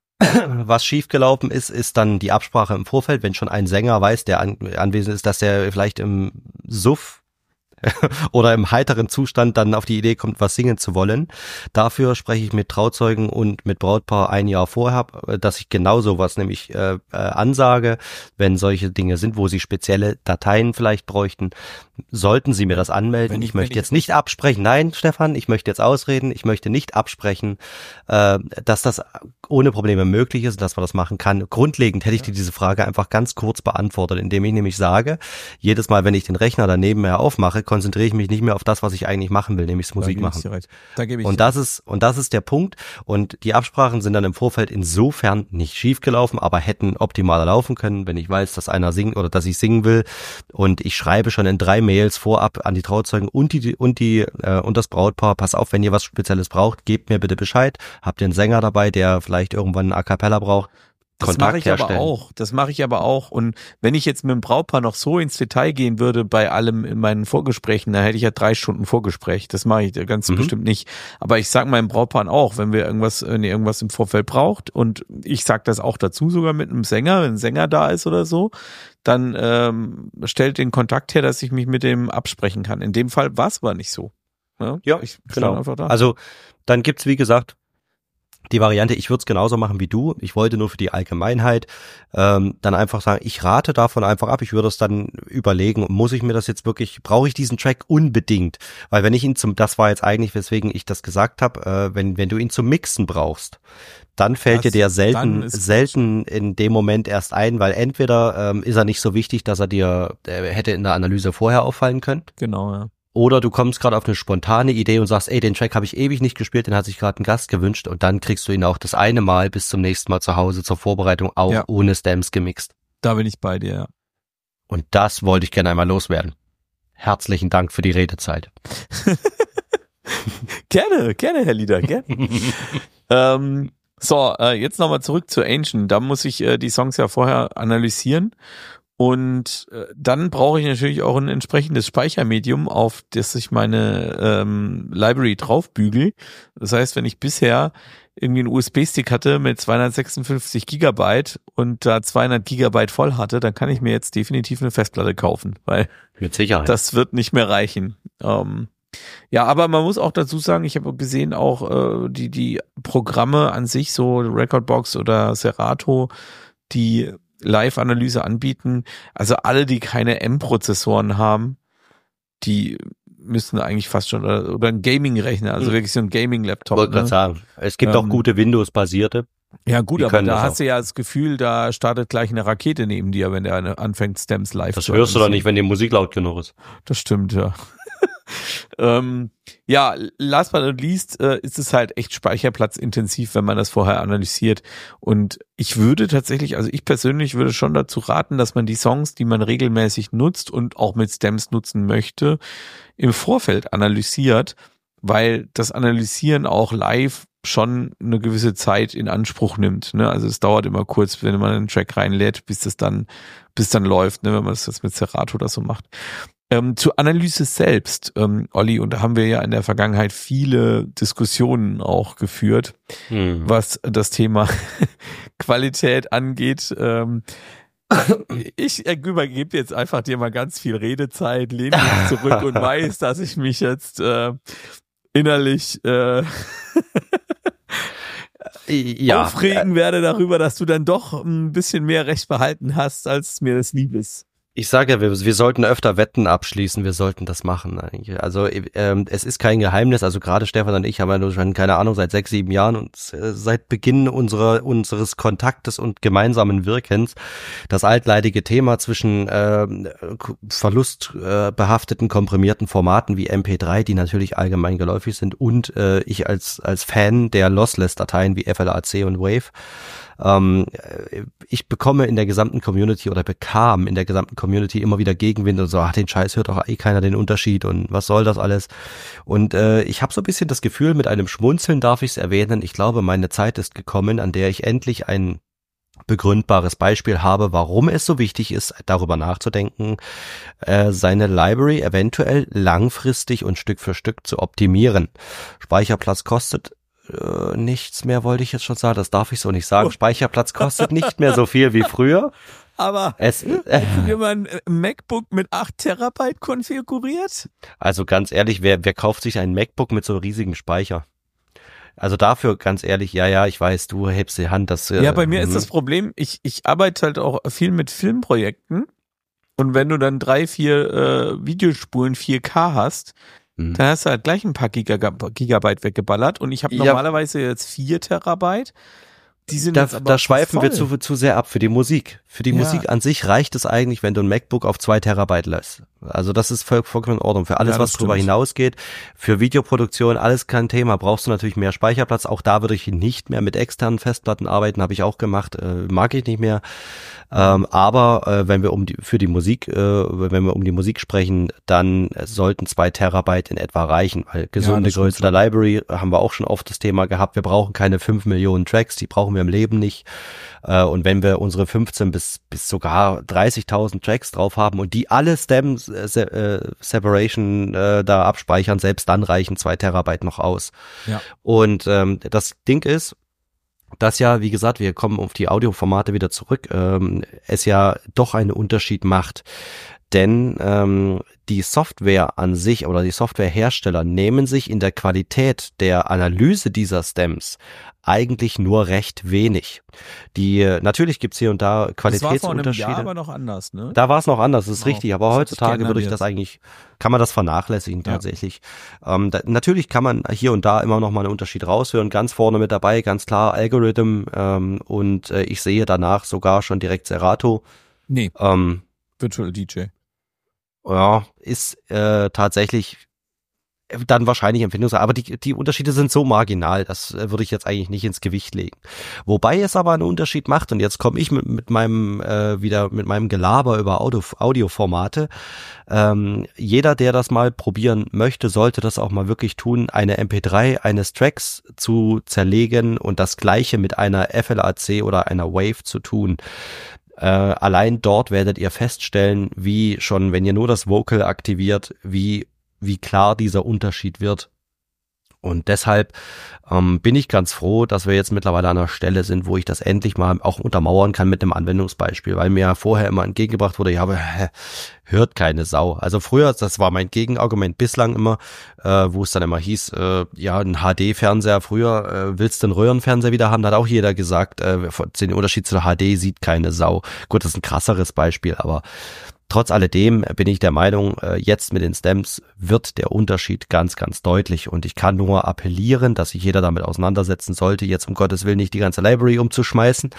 Was schiefgelaufen ist dann die Absprache im Vorfeld, wenn schon ein Sänger weiß, der anwesend ist, dass der vielleicht im Suff oder im heiteren Zustand dann auf die Idee kommt, was singen zu wollen. Dafür spreche ich mit Trauzeugen und mit Brautpaar 1 Jahr vorher, dass ich genau sowas nämlich ansage, wenn solche Dinge sind, wo sie spezielle Dateien vielleicht bräuchten, sollten sie mir das anmelden. Ich möchte jetzt nicht absprechen, nein, Stefan, ich möchte jetzt ausreden, ich möchte nicht absprechen, dass das ohne Probleme möglich ist, dass man das machen kann. Grundlegend hätte ich dir diese Frage einfach ganz kurz beantwortet, indem ich nämlich sage, jedes Mal, wenn ich den Rechner daneben her aufmache, konzentriere ich mich nicht mehr auf das, was ich eigentlich machen will, nämlich Musik machen. Und das ist der Punkt. Und die Absprachen sind dann im Vorfeld insofern nicht schief gelaufen, aber hätten optimaler laufen können, wenn ich weiß, dass einer singt oder dass ich singen will. Und ich schreibe schon in 3 Mails vorab an die Trauzeugen und das Brautpaar, pass auf, wenn ihr was Spezielles braucht, gebt mir bitte Bescheid. Habt ihr einen Sänger dabei, der vielleicht irgendwann eine A Cappella braucht? Das mache ich aber auch. Und wenn ich jetzt mit dem Brautpaar noch so ins Detail gehen würde bei allem in meinen Vorgesprächen, dann hätte ich ja 3 Stunden Vorgespräch. Das mache ich ganz bestimmt nicht. Aber ich sage meinem Brautpaar auch, wenn ihr irgendwas im Vorfeld braucht, und ich sage das auch dazu, sogar mit einem Sänger, wenn ein Sänger da ist oder so, dann stellt den Kontakt her, dass ich mich mit dem absprechen kann. In dem Fall war es aber nicht so. Ja, genau. Also dann gibt's, wie gesagt, Die Variante, ich würde es genauso machen wie du. Ich wollte nur für die Allgemeinheit dann einfach sagen, ich rate davon einfach ab. Ich würde es dann überlegen, muss ich mir das jetzt wirklich, brauche ich diesen Track unbedingt? Weil wenn ich ihn das war jetzt eigentlich, weswegen ich das gesagt habe, wenn du ihn zum Mixen brauchst, dann fällt dir der selten in dem Moment erst ein, weil entweder ist er nicht so wichtig, dass er hätte in der Analyse vorher auffallen können. Genau, ja. Oder du kommst gerade auf eine spontane Idee und sagst, ey, den Track habe ich ewig nicht gespielt, den hat sich gerade ein Gast gewünscht und dann kriegst du ihn auch das eine Mal bis zum nächsten Mal zu Hause zur Vorbereitung auch ohne Stems gemixt. Da bin ich bei dir, ja. Und das wollte ich gerne einmal loswerden. Herzlichen Dank für die Redezeit. Gerne, Herr Lieder, gerne. Jetzt nochmal zurück zu Ancient. Da muss ich die Songs ja vorher analysieren. Und dann brauche ich natürlich auch ein entsprechendes Speichermedium, auf das ich meine Library draufbügel. Das heißt, wenn ich bisher irgendwie einen USB-Stick hatte mit 256 Gigabyte und da 200 Gigabyte voll hatte, dann kann ich mir jetzt definitiv eine Festplatte kaufen, weil mit Sicherheit. Das wird nicht mehr reichen. Ja, aber man muss auch dazu sagen, ich habe gesehen auch die Programme an sich, so Recordbox oder Serato, die Live-Analyse anbieten. Also alle, die keine M-Prozessoren haben, die müssen eigentlich fast schon, oder ein Gaming-Rechner, also wirklich so ein Gaming-Laptop. Wollte gerade sagen, es gibt auch gute Windows-basierte. Ja gut, aber da hast du ja das Gefühl, da startet gleich eine Rakete neben dir, wenn der anfängt, Stems live zu Das hörst du doch nicht, wenn die Musik laut genug ist. Das stimmt, ja. Ja, last but not least ist es halt echt speicherplatzintensiv, wenn man das vorher analysiert. Und ich würde tatsächlich, also ich persönlich würde schon dazu raten, dass man die Songs, die man regelmäßig nutzt und auch mit Stems nutzen möchte, im Vorfeld analysiert, weil das Analysieren auch live schon eine gewisse Zeit in Anspruch nimmt. Ne? Also es dauert immer kurz, wenn man einen Track reinlädt, bis dann läuft, ne? Wenn man das mit Serato oder so macht. Zur Analyse selbst, Olli, und da haben wir ja in der Vergangenheit viele Diskussionen auch geführt, was das Thema Qualität angeht. Ich übergebe jetzt einfach dir mal ganz viel Redezeit, lehne mich zurück und weiß, dass ich mich jetzt innerlich aufregen werde darüber, dass du dann doch ein bisschen mehr Recht behalten hast, als mir das lieb ist. Ich sage ja, wir sollten öfter Wetten abschließen, wir sollten das machen eigentlich. Also es ist kein Geheimnis, also gerade Stefan und ich haben ja schon, keine Ahnung, seit 6, 7 Jahren und seit Beginn unseres Kontaktes und gemeinsamen Wirkens das altleidige Thema zwischen verlustbehafteten, komprimierten Formaten wie MP3, die natürlich allgemein geläufig sind, und ich als Fan der Lossless-Dateien wie FLAC und Wave. Ich bekam in der gesamten Community immer wieder Gegenwind und so, den Scheiß hört doch keiner den Unterschied und was soll das alles? Und ich habe so ein bisschen das Gefühl, mit einem Schmunzeln darf ich es erwähnen, ich glaube, meine Zeit ist gekommen, an der ich endlich ein begründbares Beispiel habe, warum es so wichtig ist, darüber nachzudenken, seine Library eventuell langfristig und Stück für Stück zu optimieren. Speicherplatz kostet nichts mehr, wollte ich jetzt schon sagen, das darf ich so nicht sagen. Speicherplatz kostet nicht mehr so viel wie früher. Aber hast du dir mal ein MacBook mit 8 Terabyte konfiguriert? Also ganz ehrlich, wer kauft sich ein MacBook mit so riesigen Speicher? Also dafür, ganz ehrlich, ja, ich weiß, du hebst die Hand. Ja, bei mir ist das Problem, ich arbeite halt auch viel mit Filmprojekten und wenn du dann 3, 4 Videospuren 4K hast, dann hast du halt gleich ein paar Gigabyte weggeballert und ich habe normalerweise jetzt 4 Terabyte. Die sind jetzt aber da schweifen wir zu sehr ab für die Musik. Für die Musik an sich reicht es eigentlich, wenn du ein MacBook auf 2 Terabyte lässt. Also das ist vollkommen in Ordnung. Für alles, was drüber hinausgeht, für Videoproduktion, alles kein Thema. Brauchst du natürlich mehr Speicherplatz. Auch da würde ich nicht mehr mit externen Festplatten arbeiten, habe ich auch gemacht, mag ich nicht mehr. Aber wenn wir um die Musik sprechen, dann sollten 2 Terabyte in etwa reichen, weil gesunde Größe der Library haben wir auch schon oft das Thema gehabt. Wir brauchen keine 5 Millionen Tracks, die brauchen wir im Leben nicht. Und wenn wir unsere 15 bis sogar 30.000 Tracks drauf haben und die alle Stem Separation da abspeichern, selbst dann reichen 2 Terabyte noch aus. Ja. Und das Ding ist, dass ja, wie gesagt, wir kommen auf die Audioformate wieder zurück, es ja doch einen Unterschied macht. Denn die Software an sich oder die Softwarehersteller nehmen sich in der Qualität der Analyse dieser Stems eigentlich nur recht wenig. Natürlich gibt's hier und da Qualitätsunterschiede. Das war vor einem Jahr aber noch anders, ne? Da war es noch anders, das ist richtig, aber das heutzutage würde ich das eigentlich, kann man das vernachlässigen tatsächlich. Natürlich kann man hier und da immer noch mal einen Unterschied raushören, ganz vorne mit dabei, ganz klar Algorithm und ich sehe danach sogar schon direkt Serato. Nee, Virtual DJ. Ja, ist tatsächlich dann wahrscheinlich Empfindungssache, aber die Unterschiede sind so marginal, das würde ich jetzt eigentlich nicht ins Gewicht legen. Wobei es aber einen Unterschied macht, und jetzt komme ich mit meinem Gelaber über Audioformate. Jeder, der das mal probieren möchte, sollte das auch mal wirklich tun, eine MP3 eines Tracks zu zerlegen und das Gleiche mit einer FLAC oder einer Wave zu tun. Allein dort werdet ihr feststellen, wie schon, wenn ihr nur das Vocal aktiviert, wie klar dieser Unterschied wird. Und deshalb bin ich ganz froh, dass wir jetzt mittlerweile an einer Stelle sind, wo ich das endlich mal auch untermauern kann mit einem Anwendungsbeispiel, weil mir ja vorher immer entgegengebracht wurde, ja, aber hört keine Sau. Also früher, das war mein Gegenargument bislang immer, wo es dann immer hieß, ja, ein HD-Fernseher früher, willst du einen Röhrenfernseher wieder haben? Da hat auch jeder gesagt, den Unterschied zu HD sieht keine Sau. Gut, das ist ein krasseres Beispiel, aber trotz alledem bin ich der Meinung, jetzt mit den Stems wird der Unterschied ganz, ganz deutlich, und ich kann nur appellieren, dass sich jeder damit auseinandersetzen sollte, jetzt um Gottes Willen nicht die ganze Library umzuschmeißen.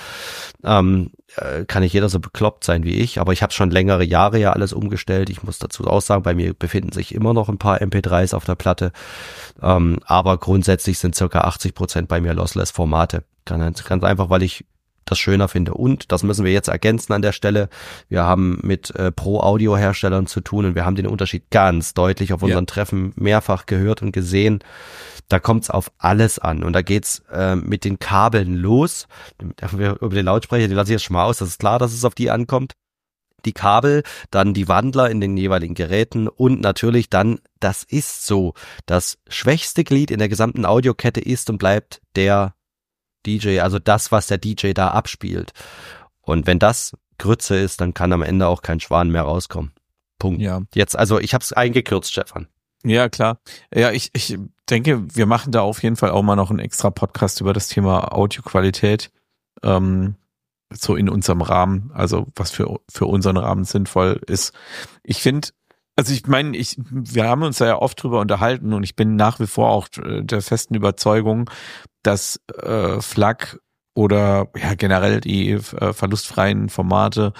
Kann nicht jeder so bekloppt sein wie ich, aber ich habe schon längere Jahre ja alles umgestellt. Ich muss dazu auch sagen, bei mir befinden sich immer noch ein paar MP3s auf der Platte, aber grundsätzlich sind ca. 80% bei mir Lossless-Formate. Ganz einfach, weil ich das schöner finde. Und das müssen wir jetzt ergänzen an der Stelle. Wir haben mit Pro-Audio-Herstellern zu tun und wir haben den Unterschied ganz deutlich auf unseren Treffen mehrfach gehört und gesehen. Da kommt's auf alles an, und da geht's mit den Kabeln los. Über den Lautsprecher, die lasse ich jetzt schon mal aus. Das ist klar, dass es auf die ankommt. Die Kabel, dann die Wandler in den jeweiligen Geräten und natürlich dann, das ist so, das schwächste Glied in der gesamten Audiokette ist und bleibt der DJ, also das, was der DJ da abspielt. Und wenn das Grütze ist, dann kann am Ende auch kein Schwan mehr rauskommen. Punkt. Ja. Jetzt, also ich habe es eingekürzt, Stefan. Ja, klar. Ja, ich denke, wir machen da auf jeden Fall auch mal noch einen extra Podcast über das Thema Audioqualität, so in unserem Rahmen, also was für unseren Rahmen sinnvoll ist. Ich finde, also ich meine, wir haben uns da ja oft drüber unterhalten, und ich bin nach wie vor auch der festen Überzeugung, dass FLAC oder ja generell die verlustfreien Formate,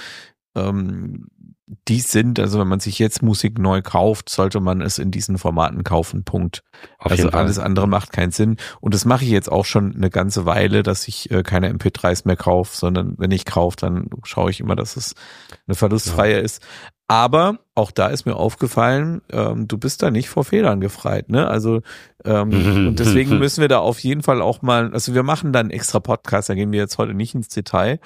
die sind, also wenn man sich jetzt Musik neu kauft, sollte man es in diesen Formaten kaufen, Punkt. Also alles andere macht keinen Sinn, und das mache ich jetzt auch schon eine ganze Weile, dass ich keine MP3s mehr kaufe, sondern wenn ich kaufe, dann schaue ich immer, dass es eine verlustfreie ist. Aber auch da ist mir aufgefallen, du bist da nicht vor Fehlern gefreit, ne? Also und deswegen müssen wir da auf jeden Fall auch mal, also wir machen dann extra Podcast, da gehen wir jetzt heute nicht ins Detail.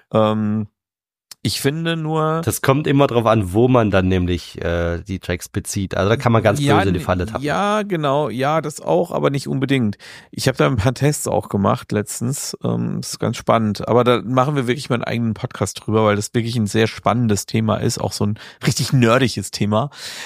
Ich finde nur... Das kommt immer drauf an, wo man dann nämlich die Tracks bezieht. Also da kann man ganz böse in die Falle tappen. Ja, genau. Ja, das auch, aber nicht unbedingt. Ich habe da ein paar Tests auch gemacht letztens. Das ist ganz spannend. Aber da machen wir wirklich mal einen eigenen Podcast drüber, weil das wirklich ein sehr spannendes Thema ist. Auch so ein richtig nerdiges Thema.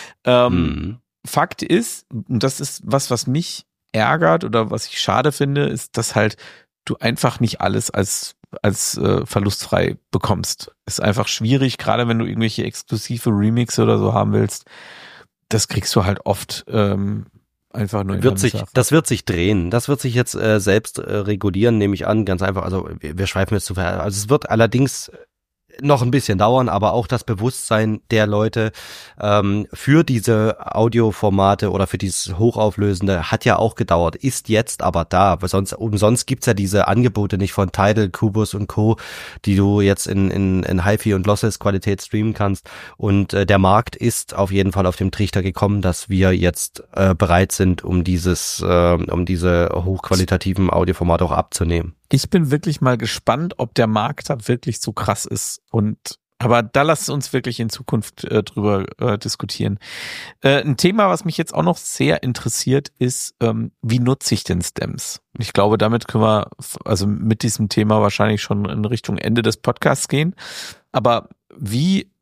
Fakt ist, und das ist was mich ärgert oder was ich schade finde, ist, dass halt du einfach nicht alles als verlustfrei bekommst. Ist einfach schwierig, gerade wenn du irgendwelche exklusive Remixe oder so haben willst. Das kriegst du halt oft einfach nur. Das wird sich drehen. Das wird sich jetzt selbst regulieren, nehme ich an. Ganz einfach. Also wir schweifen jetzt zu viel. Also es wird allerdings noch ein bisschen dauern, aber auch das Bewusstsein der Leute für diese Audioformate oder für dieses Hochauflösende hat ja auch gedauert, ist jetzt aber da, weil umsonst gibt's ja diese Angebote nicht von Tidal, Kubus und Co., die du jetzt in HiFi und Lossless Qualität streamen kannst, und der Markt ist auf jeden Fall auf dem Trichter gekommen, dass wir jetzt bereit sind, um diese hochqualitativen Audioformate auch abzunehmen. Ich bin wirklich mal gespannt, ob der Markt da wirklich so krass ist. Aber da lasst uns wirklich in Zukunft drüber diskutieren. Ein Thema, was mich jetzt auch noch sehr interessiert, ist, wie nutze ich denn Stems? Ich glaube, damit können wir also mit diesem Thema wahrscheinlich schon in Richtung Ende des Podcasts gehen. Aber wie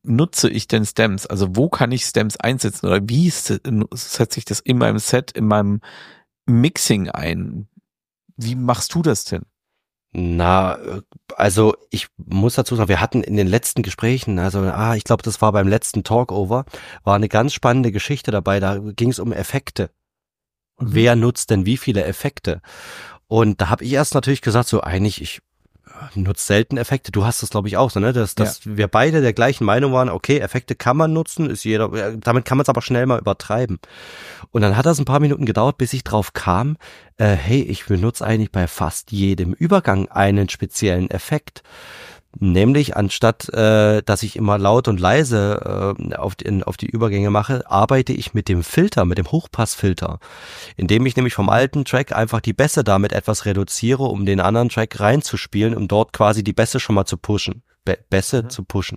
nutze ich denn Stems? Also wo kann ich Stems einsetzen oder wie setze ich das in meinem Set, in meinem Mixing ein? Wie machst du das denn? Na, also ich muss dazu sagen, wir hatten in den letzten Gesprächen, ich glaube, das war beim letzten Talkover, war eine ganz spannende Geschichte dabei, da ging es um Effekte. Wer nutzt denn wie viele Effekte? Und da habe ich erst natürlich gesagt, ich nutze selten Effekte. Du hast das, glaube ich, auch so, ne? Dass wir beide der gleichen Meinung waren, okay, Effekte kann man nutzen, damit kann man es aber schnell mal übertreiben. Und dann hat das ein paar Minuten gedauert, bis ich drauf kam, ich benutze eigentlich bei fast jedem Übergang einen speziellen Effekt. Nämlich anstatt, dass ich immer laut und leise auf die Übergänge mache, arbeite ich mit dem Filter, mit dem Hochpassfilter, indem ich nämlich vom alten Track einfach die Bässe damit etwas reduziere, um den anderen Track reinzuspielen, um dort quasi die Bässe schon mal zu pushen. Bässe zu pushen.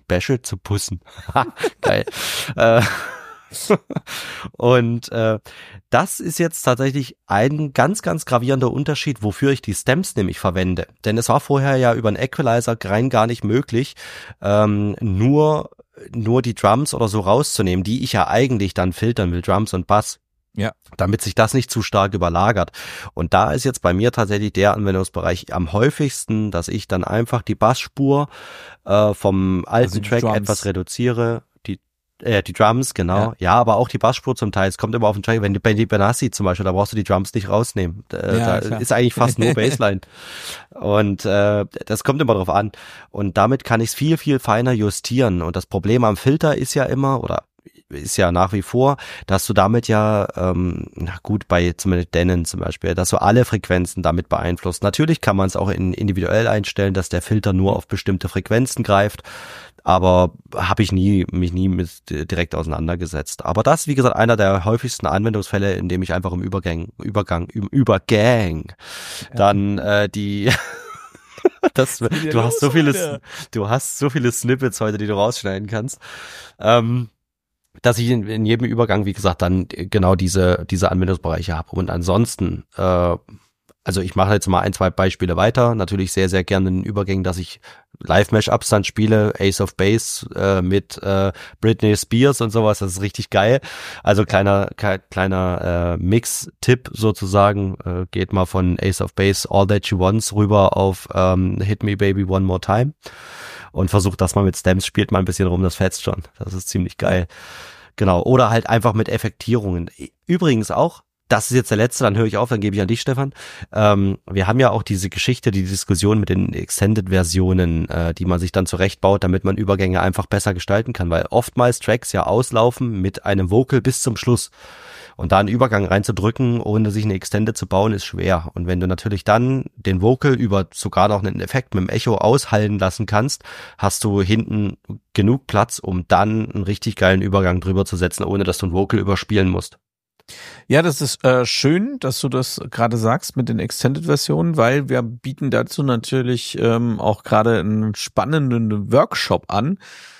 Geil. Und das ist jetzt tatsächlich ein ganz, ganz gravierender Unterschied, wofür ich die Stems nämlich verwende. Denn es war vorher ja über einen Equalizer rein gar nicht möglich, nur die Drums oder so rauszunehmen, die ich ja eigentlich dann filtern will, Drums und Bass. Ja. Damit sich das nicht zu stark überlagert. Und da ist jetzt bei mir tatsächlich der Anwendungsbereich am häufigsten, dass ich dann einfach die Bassspur vom alten Track Drums etwas reduziere. Die Drums, genau. Ja, aber auch die Bassspur zum Teil. Es kommt immer auf den Track. Wenn du bei die Benassi zum Beispiel, da brauchst du die Drums nicht rausnehmen. Da ist eigentlich fast nur Bassline. Und das kommt immer drauf an. Und damit kann ich es viel, viel feiner justieren. Und das Problem am Filter ist ja immer, oder ist ja nach wie vor, dass du damit bei zumindest Denon zum Beispiel, dass du alle Frequenzen damit beeinflusst. Natürlich kann man es auch individuell einstellen, dass der Filter nur auf bestimmte Frequenzen greift. Aber habe ich mich nie mit direkt auseinandergesetzt. Aber das, wie gesagt, einer der häufigsten Anwendungsfälle, in dem ich einfach im Übergang dann du hast so viele Snippets heute, die du rausschneiden kannst, dass ich in jedem Übergang, wie gesagt, dann genau diese Anwendungsbereiche habe. Und ansonsten, ich mache jetzt mal 1, 2 Beispiele weiter. Natürlich sehr, sehr gerne in den Übergängen, dass ich Live-Mash-Ups dann spiele, Ace of Base mit Britney Spears und sowas. Das ist richtig geil. Also kleiner Mix-Tipp sozusagen. Geht mal von Ace of Base, All That She Wants rüber auf Hit Me Baby One More Time und versucht das mal mit Stems, spielt mal ein bisschen rum, das fetzt schon. Das ist ziemlich geil. Genau. Oder halt einfach mit Effektierungen. Übrigens auch, das ist jetzt der letzte, dann höre ich auf, dann gebe ich an dich, Stefan. Wir haben ja auch die Diskussion mit den Extended-Versionen, die man sich dann zurechtbaut, damit man Übergänge einfach besser gestalten kann, weil oftmals Tracks ja auslaufen mit einem Vocal bis zum Schluss. Und da einen Übergang reinzudrücken, ohne sich eine Extended zu bauen, ist schwer. Und wenn du natürlich dann den Vocal über sogar noch einen Effekt mit dem Echo aushallen lassen kannst, hast du hinten genug Platz, um dann einen richtig geilen Übergang drüber zu setzen, ohne dass du ein Vocal überspielen musst. Ja, das ist schön, dass du das gerade sagst mit den Extended-Versionen, weil wir bieten dazu natürlich auch gerade einen spannenden Workshop an.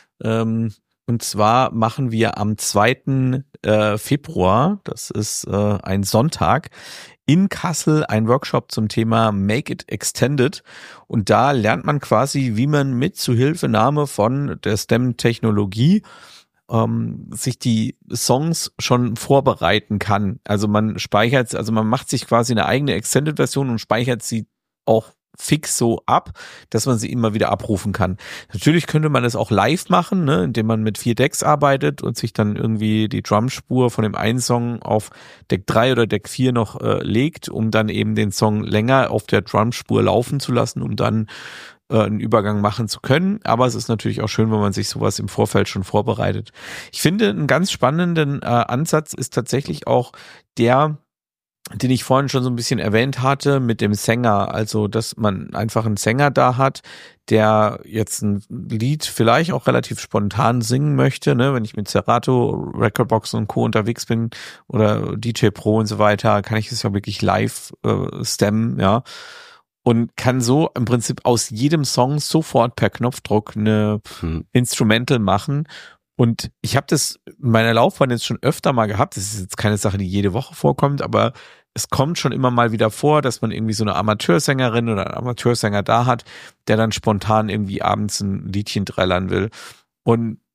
Und zwar machen wir am 2. Februar, das ist ein Sonntag, in Kassel ein Workshop zum Thema Make It Extended. Und da lernt man quasi, wie man mit Zuhilfenahme von der Stem-Technologie sich die Songs schon vorbereiten kann. Also man macht sich quasi eine eigene Extended-Version und speichert sie auch fix so ab, dass man sie immer wieder abrufen kann. Natürlich könnte man es auch live machen, ne, indem man mit 4 Decks arbeitet und sich dann irgendwie die Drumspur von dem einen Song auf Deck 3 oder Deck 4 noch legt, um dann eben den Song länger auf der Drumspur laufen zu lassen, um dann einen Übergang machen zu können. Aber es ist natürlich auch schön, wenn man sich sowas im Vorfeld schon vorbereitet. Ich finde, einen ganz spannenden Ansatz ist tatsächlich auch der, den ich vorhin schon so ein bisschen erwähnt hatte, mit dem Sänger. Also, dass man einfach einen Sänger da hat, der jetzt ein Lied vielleicht auch relativ spontan singen möchte, ne? Wenn ich mit Serato, Recordbox und Co. unterwegs bin oder DJ Pro und so weiter, kann ich es ja wirklich live stemmen, ja. Und kann so im Prinzip aus jedem Song sofort per Knopfdruck eine Instrumental machen. Und ich habe das in meiner Laufbahn jetzt schon öfter mal gehabt. Das ist jetzt keine Sache, die jede Woche vorkommt, aber es kommt schon immer mal wieder vor, dass man irgendwie so eine Amateursängerin oder einen Amateursänger da hat, der dann spontan irgendwie abends ein Liedchen trällern will. Und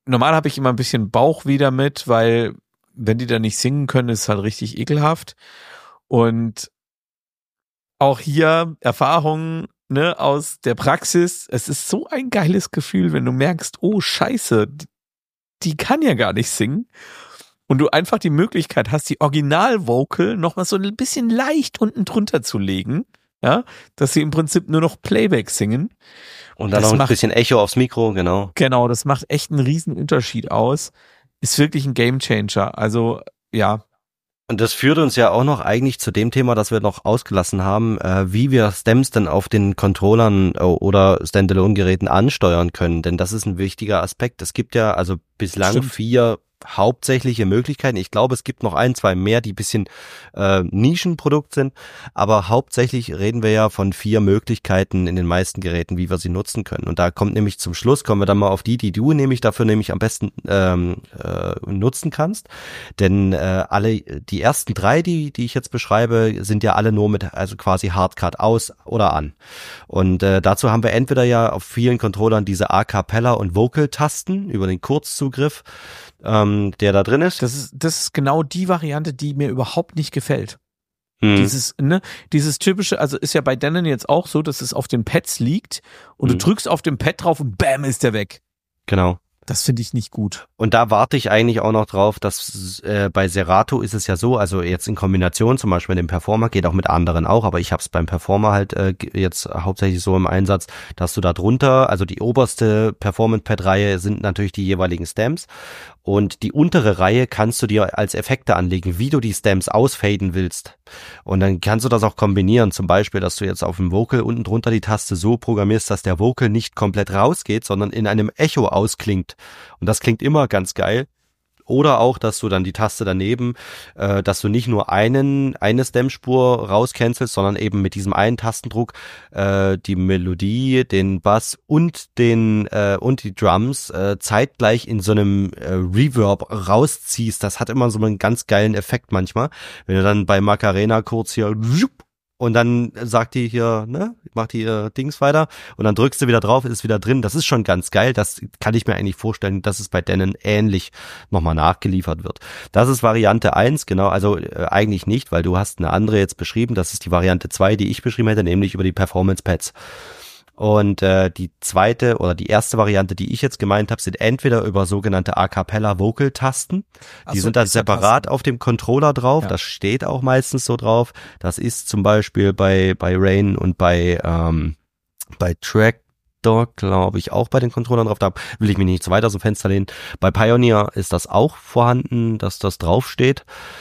normal habe ich immer ein bisschen Bauchweh damit, weil wenn die da nicht singen können, ist es halt richtig ekelhaft. Und auch hier Erfahrungen, ne, aus der Praxis. Es ist so ein geiles Gefühl, wenn du merkst, oh Scheiße, die kann ja gar nicht singen. Und du einfach die Möglichkeit hast, die Original-Vocal noch mal so ein bisschen leicht unten drunter zu legen, ja, dass sie im Prinzip nur noch Playback singen. Und dann noch ein bisschen Echo aufs Mikro, genau. Genau, das macht echt einen riesen Unterschied aus. Ist wirklich ein Gamechanger. Also, ja. Und das führt uns ja auch noch eigentlich zu dem Thema, das wir noch ausgelassen haben, wie wir Stems denn auf den Controllern oder Standalone-Geräten ansteuern können. Denn das ist ein wichtiger Aspekt. Es gibt ja also bislang 4 hauptsächliche Möglichkeiten. Ich glaube, es gibt noch 1, 2 mehr, die ein bisschen Nischenprodukt sind, aber hauptsächlich reden wir ja von 4 Möglichkeiten in den meisten Geräten, wie wir sie nutzen können. Und da kommen wir dann mal auf die du nämlich dafür am besten nutzen kannst. Denn die ersten 3, die ich jetzt beschreibe, sind ja alle nur mit also quasi Hardcut aus oder an. Und dazu haben wir entweder ja auf vielen Controllern diese A Cappella und Vocal-Tasten über den Kurzzugriff, der da drin ist. Das ist genau die Variante, die mir überhaupt nicht gefällt. Dieses typische, also ist ja bei Denon jetzt auch so, dass es auf den Pads liegt und du drückst auf dem Pad drauf und bam, ist der weg. Genau. Das finde ich nicht gut. Und da warte ich eigentlich auch noch drauf, dass bei Serato ist es ja so, also jetzt in Kombination zum Beispiel mit dem Performer, geht auch mit anderen auch, aber ich habe es beim Performer halt jetzt hauptsächlich so im Einsatz, dass du da drunter, also die oberste Performance-Pad-Reihe sind natürlich die jeweiligen Stems und die untere Reihe kannst du dir als Effekte anlegen, wie du die Stems ausfaden willst. Und dann kannst du das auch kombinieren, zum Beispiel, dass du jetzt auf dem Vocal unten drunter die Taste so programmierst, dass der Vocal nicht komplett rausgeht, sondern in einem Echo ausklingt. Und das klingt immer ganz geil. Oder auch, dass du dann die Taste daneben, dass du nicht nur eine Stem-Spur rauscancelst, sondern eben mit diesem einen Tastendruck die Melodie, den Bass und die Drums zeitgleich in so einem Reverb rausziehst. Das hat immer so einen ganz geilen Effekt manchmal. Wenn du dann bei Macarena kurz hier und dann sagt die hier, macht die Dings weiter und dann drückst du wieder drauf, ist es wieder drin. Das ist schon ganz geil. Das kann ich mir eigentlich vorstellen, dass es bei Denon ähnlich nochmal nachgeliefert wird. Das ist Variante 1, genau, also eigentlich nicht, weil du hast eine andere jetzt beschrieben. Das ist die Variante 2, die ich beschrieben hätte, nämlich über die Performance Pads. Und die zweite oder die erste Variante, die ich jetzt gemeint habe, sind entweder über sogenannte A Cappella Vocal Tasten. Die sind dann separat auf dem Controller drauf. Ja. Das steht auch meistens so drauf. Das ist zum Beispiel bei Rain und bei Tractor, glaube ich, auch bei den Controllern drauf. Da will ich mich nicht zu weit aus dem Fenster lehnen. Bei Pioneer ist das auch vorhanden, dass das draufsteht.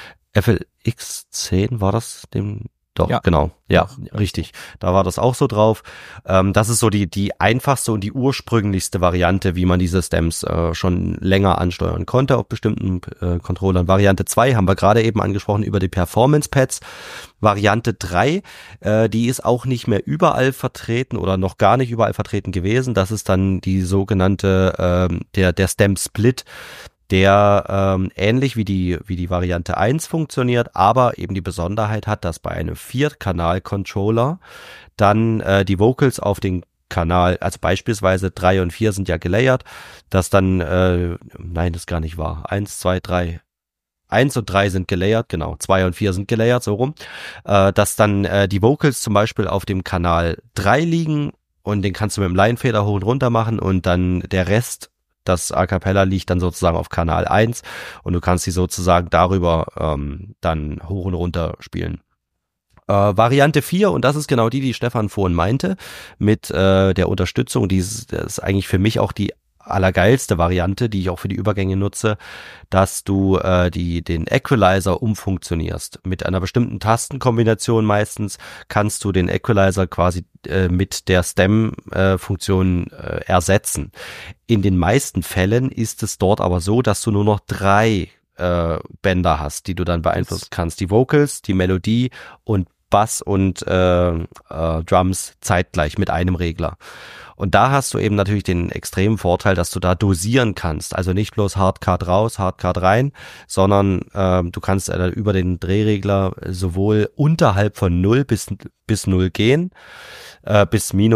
FLX10 war das Doch, ja. Genau. Ja, richtig. Da war das auch so drauf. Das ist so die einfachste und die ursprünglichste Variante, wie man diese Stems schon länger ansteuern konnte auf bestimmten Controllern. Variante 2 haben wir gerade eben angesprochen über die Performance Pads. Variante 3, die ist auch nicht mehr überall vertreten oder noch gar nicht überall vertreten gewesen. Das ist dann die sogenannte, der Stem Split, der ähnlich wie die Variante 1 funktioniert, aber eben die Besonderheit hat, dass bei einem 4-Kanal-Controller dann die Vocals auf den Kanal, also beispielsweise 3 und 4 sind ja gelayert, dass dann, nein, das ist gar nicht wahr, 1, 2, 3, 1 und 3 sind gelayert, genau, 2 und 4 sind gelayert, so rum, dass dann die Vocals zum Beispiel auf dem Kanal 3 liegen und den kannst du mit dem Line-Fader hoch und runter machen und dann der Rest, das A Cappella liegt dann sozusagen auf Kanal 1 und du kannst sie sozusagen darüber dann hoch und runter spielen. Variante 4, und das ist genau die Stefan vorhin meinte, mit der Unterstützung, das ist eigentlich für mich auch die allergeilste Variante, die ich auch für die Übergänge nutze, dass du den Equalizer umfunktionierst. Mit einer bestimmten Tastenkombination meistens kannst du den Equalizer quasi mit der Stem-Funktion ersetzen. In den meisten Fällen ist es dort aber so, dass du nur noch 3 Bänder hast, die du dann beeinflussen kannst. Die Vocals, die Melodie und Bass und Drums zeitgleich mit einem Regler. Und da hast du eben natürlich den extremen Vorteil, dass du da dosieren kannst. Also nicht bloß Hardcut raus, Hardcut rein, sondern du kannst über den Drehregler sowohl unterhalb von 0 bis 0 gehen, bis minus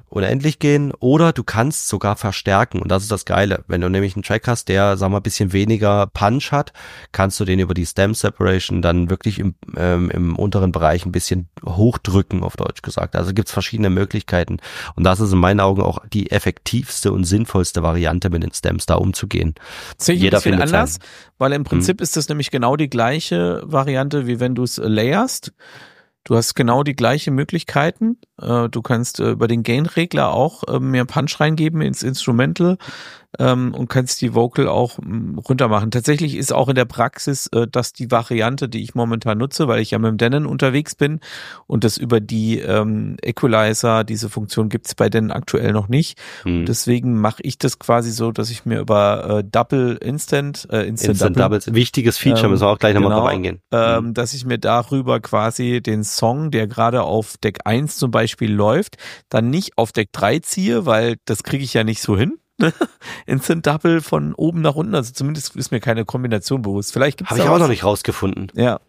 unendlich gehen oder du kannst sogar verstärken und das ist das Geile. Wenn du nämlich einen Track hast, der, sagen wir mal, ein bisschen weniger Punch hat, kannst du den über die Stem Separation dann wirklich im unteren Bereich ein bisschen hochdrücken, auf Deutsch gesagt. Also gibt's verschiedene Möglichkeiten und das ist in meinen Augen auch die effektivste und sinnvollste Variante, mit den Stems da umzugehen. Sehe ich ein bisschen anders, weil im Prinzip ist das nämlich genau die gleiche Variante, wie wenn du es layerst. Du hast genau die gleichen Möglichkeiten. Du kannst über den Gain-Regler auch mehr Punch reingeben ins Instrumental und kannst die Vocal auch runter machen. Tatsächlich ist auch in der Praxis das die Variante, die ich momentan nutze, weil ich ja mit dem Denon unterwegs bin und das über die Equalizer, diese Funktion gibt's bei Denon aktuell noch nicht. Deswegen mache ich das quasi so, dass ich mir über Double Instant Doubles, wichtiges Feature, müssen wir auch gleich nochmal drauf eingehen. Dass ich mir darüber quasi den Song, der gerade auf Deck 1 zum Beispiel läuft, dann nicht auf Deck 3 ziehe, weil das kriege ich ja nicht so hin. Instant Double von oben nach unten, also zumindest ist mir keine Kombination bewusst. Vielleicht gibt's Habe ich auch noch nicht rausgefunden. Ja,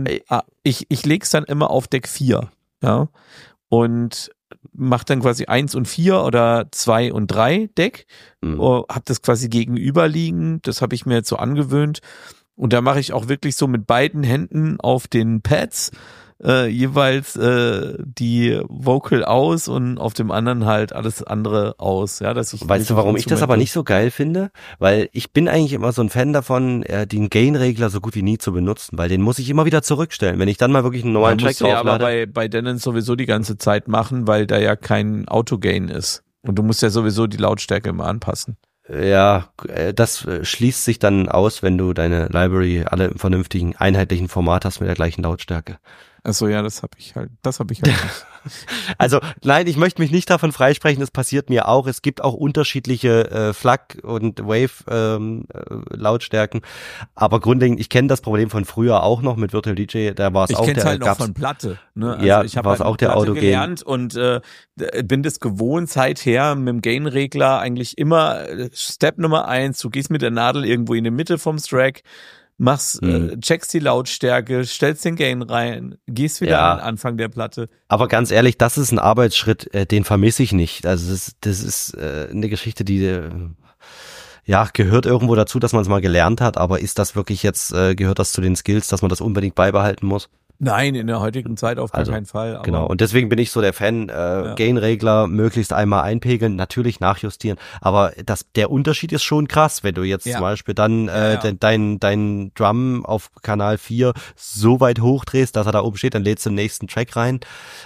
ich leg's dann immer auf Deck 4, ja, und mach dann quasi 1 und 4 oder 2 und 3 Deck, hab das quasi gegenüberliegen, das habe ich mir jetzt so angewöhnt und da mache ich auch wirklich so mit beiden Händen auf den Pads jeweils die Vocal aus und auf dem anderen halt alles andere aus. Ja, dass ich weißt du, warum ich das aber nicht so geil finde? Weil ich bin eigentlich immer so ein Fan davon, den Gain-Regler so gut wie nie zu benutzen, weil den muss ich immer wieder zurückstellen. Wenn ich dann mal wirklich einen normalen Track drauflade. Aber bei Denon sowieso die ganze Zeit machen, weil da ja kein Auto-Gain ist. Und du musst ja sowieso die Lautstärke immer anpassen. Ja, das schließt sich dann aus, wenn du deine Library alle im vernünftigen, einheitlichen Format hast mit der gleichen Lautstärke. Achso, ja, das habe ich halt nicht. Also, nein, ich möchte mich nicht davon freisprechen, das passiert mir auch. Es gibt auch unterschiedliche FLAC und Wave Lautstärken, aber grundlegend, ich kenne das Problem von früher auch noch mit Virtual DJ, da war es auch der... Ich kenne es halt noch von Platte. Ne? Also ja, ich habe halt auch der Auto gelernt und bin das gewohnt seither mit dem Gain-Regler eigentlich immer Step Nummer 1, du gehst mit der Nadel irgendwo in die Mitte vom Track, machst, checkst die Lautstärke, stellst den Gain rein, gehst wieder an den Anfang der Platte. Aber ganz ehrlich, das ist ein Arbeitsschritt, den vermisse ich nicht. Also das ist eine Geschichte, die gehört irgendwo dazu, dass man es mal gelernt hat, aber ist das wirklich jetzt, gehört das zu den Skills, dass man das unbedingt beibehalten muss? Nein, in der heutigen Zeit auf gar keinen Fall. Aber genau, und deswegen bin ich so der Fan, Gain-Regler möglichst einmal einpegeln, natürlich nachjustieren, aber der Unterschied ist schon krass, wenn du jetzt zum Beispiel dann dein Drum auf Kanal 4 so weit hochdrehst, dass er da oben steht, dann lädst du den nächsten Track rein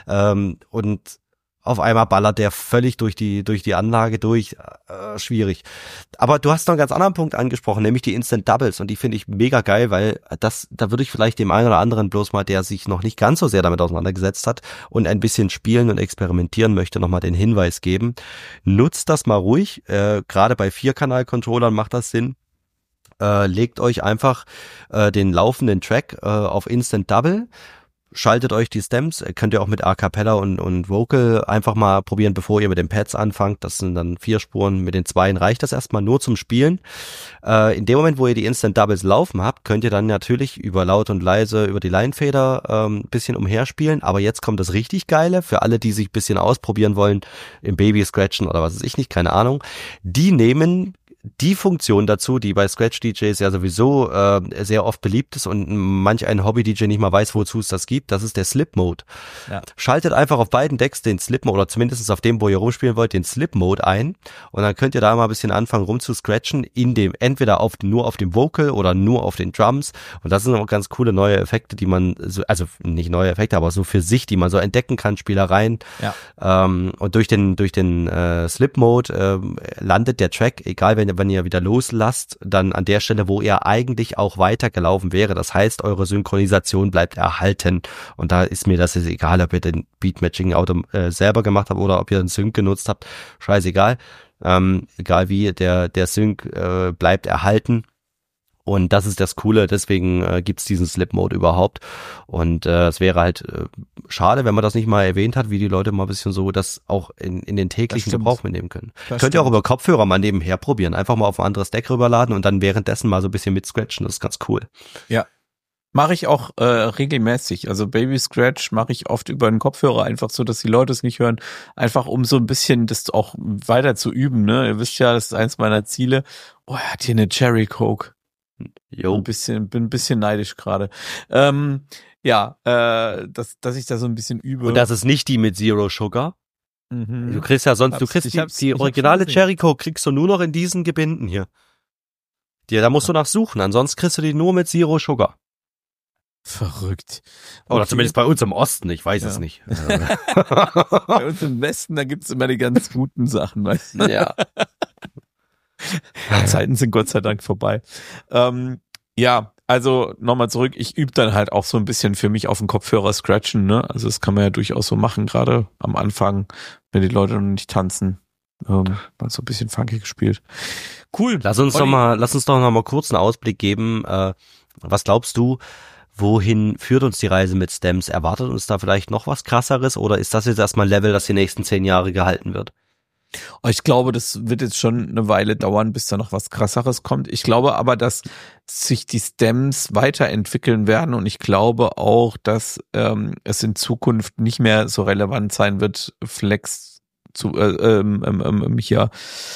und auf einmal ballert der völlig durch die Anlage durch. Schwierig. Aber du hast noch einen ganz anderen Punkt angesprochen, nämlich die Instant Doubles. Und die finde ich mega geil, weil da würde ich vielleicht dem einen oder anderen bloß mal, der sich noch nicht ganz so sehr damit auseinandergesetzt hat und ein bisschen spielen und experimentieren möchte, nochmal den Hinweis geben. Nutzt das mal ruhig. Gerade bei 4-Kanal-Controllern macht das Sinn. Legt euch einfach den laufenden Track auf Instant Double. Schaltet euch die Stems, könnt ihr auch mit A Cappella und Vocal einfach mal probieren, bevor ihr mit den Pads anfangt. Das sind dann 4 Spuren, mit den 2 reicht das erstmal nur zum Spielen. In dem Moment, wo ihr die Instant Doubles laufen habt, könnt ihr dann natürlich über laut und leise, über die Linefader ein bisschen umherspielen. Aber jetzt kommt das richtig Geile für alle, die sich ein bisschen ausprobieren wollen, im Baby scratchen oder was weiß ich nicht, keine Ahnung. Die nehmen die Funktion dazu, die bei Scratch-DJs ja sowieso sehr oft beliebt ist und manch ein Hobby-DJ nicht mal weiß, wozu es das gibt, das ist der Slip-Mode. Ja. Schaltet einfach auf beiden Decks den Slip-Mode oder zumindest auf dem, wo ihr rumspielen wollt, den Slip-Mode ein und dann könnt ihr da mal ein bisschen anfangen rumzuscratchen, entweder nur auf dem Vocal oder nur auf den Drums und das sind auch ganz coole neue Effekte, die man, also nicht neue Effekte, aber so für sich, die man so entdecken kann, Spielereien. Ja. Und durch den Slip-Mode landet der Track, egal wenn ihr wieder loslasst, dann an der Stelle, wo ihr eigentlich auch weitergelaufen wäre. Das heißt, eure Synchronisation bleibt erhalten. Und da ist mir das jetzt egal, ob ihr den Beatmatching selber gemacht habt oder ob ihr einen Sync genutzt habt. Scheißegal. Egal wie, der Sync bleibt erhalten. Und das ist das Coole, deswegen gibt's diesen Slip-Mode überhaupt. Und es wäre halt schade, wenn man das nicht mal erwähnt hat, wie die Leute mal ein bisschen so das auch in den täglichen Gebrauch mitnehmen können. Könnt ihr auch über Kopfhörer mal nebenher probieren. Einfach mal auf ein anderes Deck rüberladen und dann währenddessen mal so ein bisschen mitscratchen. Das ist ganz cool. Ja. Mache ich auch regelmäßig. Also Baby Scratch mache ich oft über den Kopfhörer, einfach so, dass die Leute es nicht hören. Einfach um so ein bisschen das auch weiter zu üben. Ne? Ihr wisst ja, das ist eins meiner Ziele. Oh, er hat hier eine Cherry Coke. Jo. Bin ein bisschen neidisch gerade. Dass ich da so ein bisschen übe. Und das ist nicht die mit Zero Sugar. Mhm. Du kriegst ja sonst, die originale Cherry Coke kriegst du nur noch in diesen Gebinden hier. Da musst du nachsuchen, ansonsten kriegst du die nur mit Zero Sugar. Verrückt. Oder zumindest bei uns im Osten, ich weiß es nicht. Bei uns im Westen, da gibt's immer die ganz guten Sachen, weißt du? Ja. Zeiten sind Gott sei Dank vorbei. Also nochmal zurück, ich übe dann halt auch so ein bisschen für mich auf den Kopfhörer scratchen, ne? Also das kann man ja durchaus so machen, gerade am Anfang, wenn die Leute noch nicht tanzen. Mal so ein bisschen funky gespielt. Cool. Lass uns doch noch mal kurz einen Ausblick geben. Was glaubst du, wohin führt uns die Reise mit Stems? Erwartet uns da vielleicht noch was Krasseres oder ist das jetzt erstmal ein Level, das die nächsten 10 Jahre gehalten wird? Ich glaube, das wird jetzt schon eine Weile dauern, bis da noch was Krasseres kommt. Ich glaube aber, dass sich die Stems weiterentwickeln werden und ich glaube auch, dass es in Zukunft nicht mehr so relevant sein wird, Flex zu hier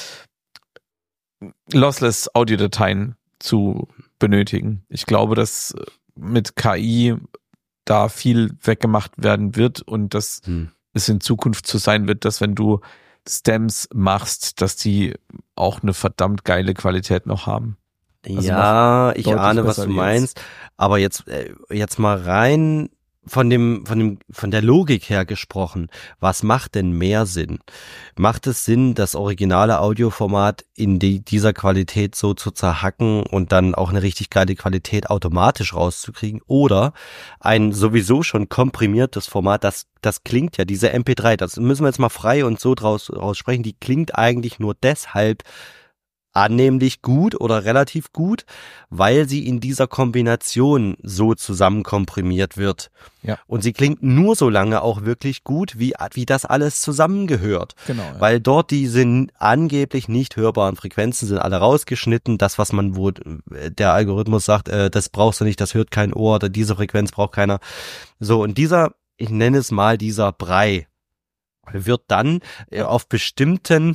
Lossless Audiodateien zu benötigen. Ich glaube, dass mit KI da viel weggemacht werden wird und dass es in Zukunft so sein wird, dass wenn du Stems machst, dass die auch eine verdammt geile Qualität noch haben. Also ja, ich ahne, was du meinst, aber jetzt mal rein von der Logik her gesprochen, was macht denn mehr Sinn? Macht es Sinn, das originale Audioformat in dieser Qualität so zu zerhacken und dann auch eine richtig geile Qualität automatisch rauszukriegen? Oder ein sowieso schon komprimiertes Format, das klingt ja, diese MP3, das müssen wir jetzt mal frei und so draus sprechen, die klingt eigentlich nur deshalb annehmlich gut oder relativ gut, weil sie in dieser Kombination so zusammenkomprimiert wird. Ja. Und sie klingt nur so lange auch wirklich gut, wie das alles zusammengehört. Genau. Ja. Weil dort diese angeblich nicht hörbaren Frequenzen sind alle rausgeschnitten. Das, was wo der Algorithmus sagt, das brauchst du nicht, das hört kein Ohr, oder diese Frequenz braucht keiner. So, und ich nenne es mal dieser Brei, wird dann auf bestimmten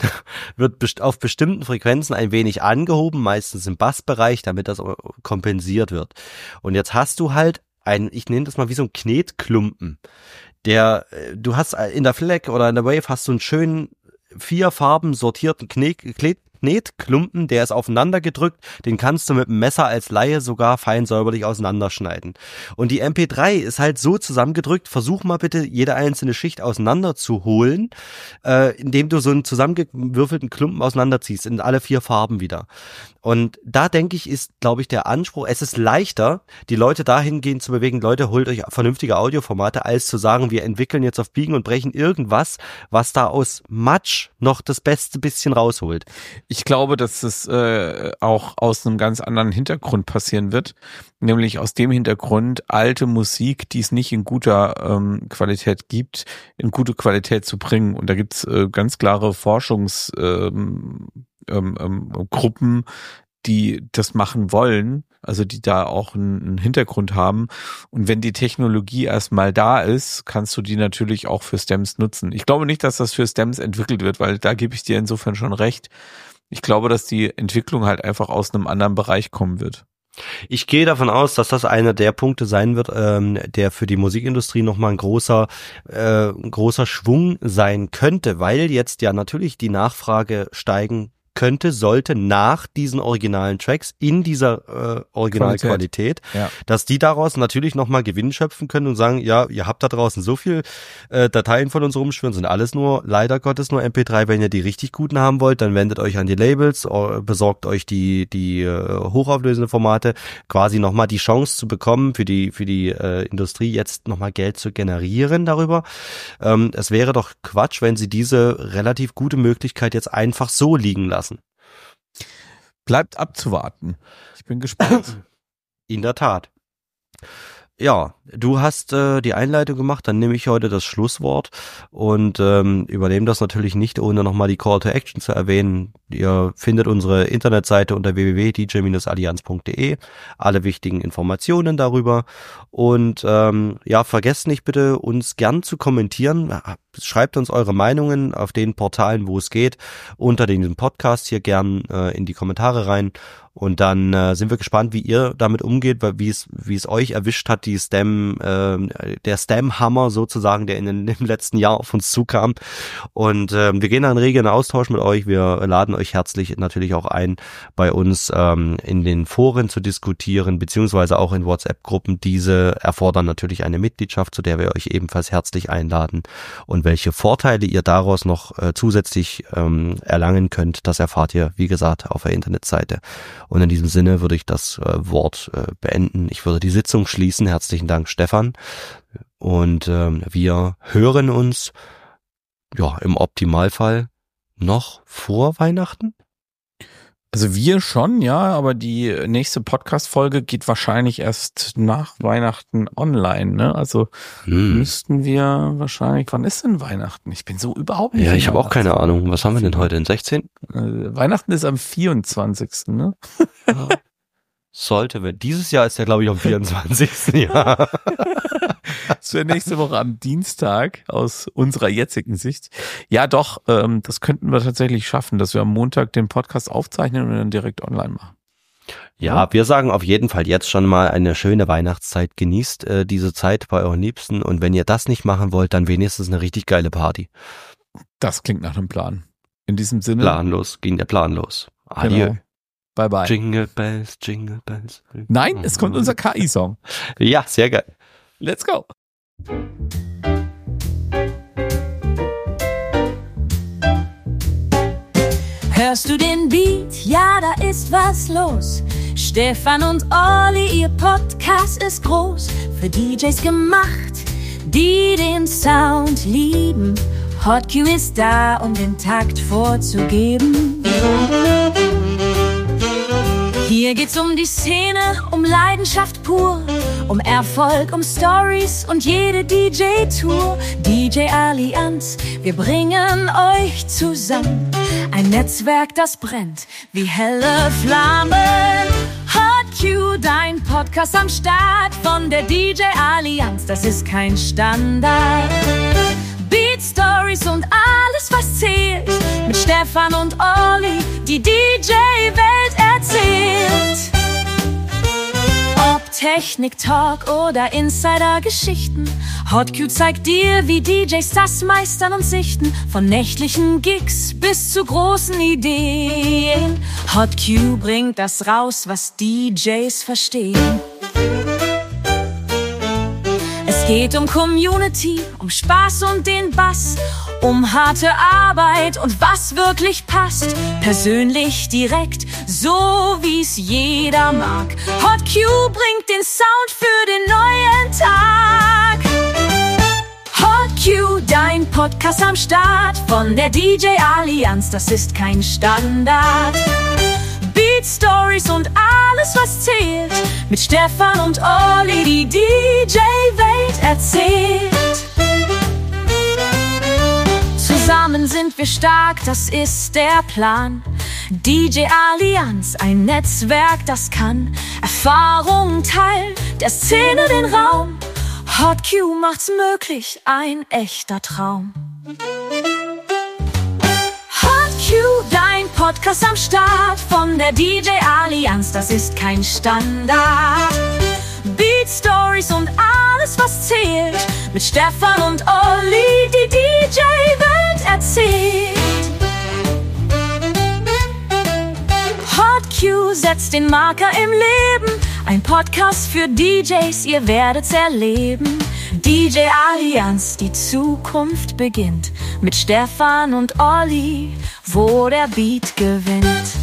Frequenzen ein wenig angehoben, meistens im Bassbereich, damit das kompensiert wird. Und jetzt hast du halt ich nenne das mal wie so ein Knetklumpen. Du hast in der FLAC oder in der Wave hast du einen schönen 4 Farben sortierten Knetklumpen, der ist aufeinander gedrückt, den kannst du mit dem Messer als Laie sogar fein säuberlich auseinanderschneiden. Und die MP3 ist halt so zusammengedrückt, versuch mal bitte jede einzelne Schicht auseinander zu holen, indem du so einen zusammengewürfelten Klumpen auseinanderziehst, in alle 4 Farben wieder. Und da denke ich, ist, glaube ich, der Anspruch, es ist leichter, die Leute dahingehend zu bewegen, Leute, holt euch vernünftige Audioformate, als zu sagen, wir entwickeln jetzt auf Biegen und Brechen irgendwas, was da aus Matsch noch das beste bisschen rausholt. Ich glaube, dass es auch aus einem ganz anderen Hintergrund passieren wird, nämlich aus dem Hintergrund, alte Musik, die es nicht in guter Qualität gibt, in gute Qualität zu bringen. Und da gibt's ganz klare Forschungsgruppen, die das machen wollen, also die da auch einen Hintergrund haben. Und wenn die Technologie erstmal da ist, kannst du die natürlich auch für Stems nutzen. Ich glaube nicht, dass das für Stems entwickelt wird, weil da gebe ich dir insofern schon recht. Ich glaube, dass die Entwicklung halt einfach aus einem anderen Bereich kommen wird. Ich gehe davon aus, dass das einer der Punkte sein wird, der für die Musikindustrie nochmal ein großer Schwung sein könnte, weil jetzt ja natürlich die Nachfrage steigen sollte nach diesen originalen Tracks in dieser Originalqualität, ja, dass die daraus natürlich nochmal Gewinn schöpfen können und sagen, ja, ihr habt da draußen so viel Dateien von uns rumschwirren, sind alles nur, leider Gottes nur MP3, wenn ihr die richtig guten haben wollt, dann wendet euch an die Labels, besorgt euch die hochauflösende Formate, quasi nochmal die Chance zu bekommen, für die Industrie jetzt nochmal Geld zu generieren darüber. Es wäre doch Quatsch, wenn sie diese relativ gute Möglichkeit jetzt einfach so liegen lassen. Bleibt abzuwarten. Ich bin gespannt. In der Tat. ja, du hast die Einleitung gemacht, dann nehme ich heute das Schlusswort und übernehme das natürlich nicht, ohne nochmal die Call to Action zu erwähnen. Ihr findet unsere Internetseite unter www.dj-allianz.de, alle wichtigen Informationen darüber und ja, vergesst nicht bitte, uns gern zu kommentieren. Schreibt uns eure Meinungen auf den Portalen, wo es geht, unter diesem Podcast hier gern in die Kommentare rein. Und dann sind wir gespannt, wie ihr damit umgeht, weil wie es euch erwischt hat, der Stam-Hammer sozusagen, der im letzten Jahr auf uns zukam. Und wir gehen da in regen Austausch mit euch. Wir laden euch herzlich natürlich auch ein, bei uns in den Foren zu diskutieren, beziehungsweise auch in WhatsApp-Gruppen. Diese erfordern natürlich eine Mitgliedschaft, zu der wir euch ebenfalls herzlich einladen. Und welche Vorteile ihr daraus noch zusätzlich erlangen könnt, das erfahrt ihr, wie gesagt, auf der Internetseite. Und in diesem Sinne würde ich das Wort beenden. Ich würde die Sitzung schließen. Herzlichen Dank, Stefan. Und wir hören uns ja im Optimalfall noch vor Weihnachten. Also wir schon, ja, aber die nächste Podcast-Folge geht wahrscheinlich erst nach Weihnachten online, ne? Also müssten wir wahrscheinlich, wann ist denn Weihnachten? Ich bin so überhaupt nicht. Ja, ich habe auch keine Ahnung. Was haben wir denn heute, den 16.? Weihnachten ist am 24., ne? Sollte, dieses Jahr ist ja, glaube ich, am 24. Jahr. Das wäre nächste Woche am Dienstag aus unserer jetzigen Sicht. Ja, doch, das könnten wir tatsächlich schaffen, dass wir am Montag den Podcast aufzeichnen und dann direkt online machen. Ja, wir sagen auf jeden Fall jetzt schon mal eine schöne Weihnachtszeit. Genießt diese Zeit bei euren Liebsten und wenn ihr das nicht machen wollt, dann wenigstens eine richtig geile Party. Das klingt nach einem Plan. In diesem Sinne. Planlos, ging der Plan los. Adieu. Genau. Bye bye. Jingle Bells, Jingle Bells. Nein, es kommt unser KI-Song. Ja, sehr geil. Let's go. Hörst du den Beat? Ja, da ist was los. Stefan und Olli, ihr Podcast ist groß. Für DJs gemacht, die den Sound lieben. Hot Q ist da, um den Takt vorzugeben. Hier geht's um die Szene, um Leidenschaft pur, um Erfolg, um Stories und jede DJ-Tour. DJ Allianz, wir bringen euch zusammen. Ein Netzwerk, das brennt wie helle Flammen. Hot Q, dein Podcast am Start von der DJ Allianz, das ist kein Standard. Beat Stories und alles, was zählt, mit Stefan und Olli, die DJ-Welt erzählt. Ob Technik, Talk oder Insider-Geschichten, Hot Q zeigt dir, wie DJs das meistern und sichten. Von nächtlichen Gigs bis zu großen Ideen. Hot Q bringt das raus, was DJs verstehen. Es geht um Community, um Spaß und den Bass, um harte Arbeit und was wirklich passt. Persönlich, direkt, so wie's jeder mag. Hot Q bringt den Sound für den neuen Tag. Hot Q, dein Podcast am Start von der DJ Allianz, das ist kein Standard. Beat Stories und alles, was zählt, mit Stefan und Olli, die DJ-Welt erzählt. Zusammen sind wir stark, das ist der Plan. DJ Allianz, ein Netzwerk, das kann Erfahrungen teilen, der Szene den Raum. Hot Q macht's möglich, ein echter Traum. Dein Podcast am Start von der DJ Allianz, das ist kein Standard. Beat Stories und alles, was zählt, mit Stefan und Olli, die DJ-Welt erzählt. Hot Q setzt den Marker im Leben, ein Podcast für DJs, ihr werdet's erleben. DJ Allianz, die Zukunft beginnt mit Stefan und Olli, wo der Beat gewinnt.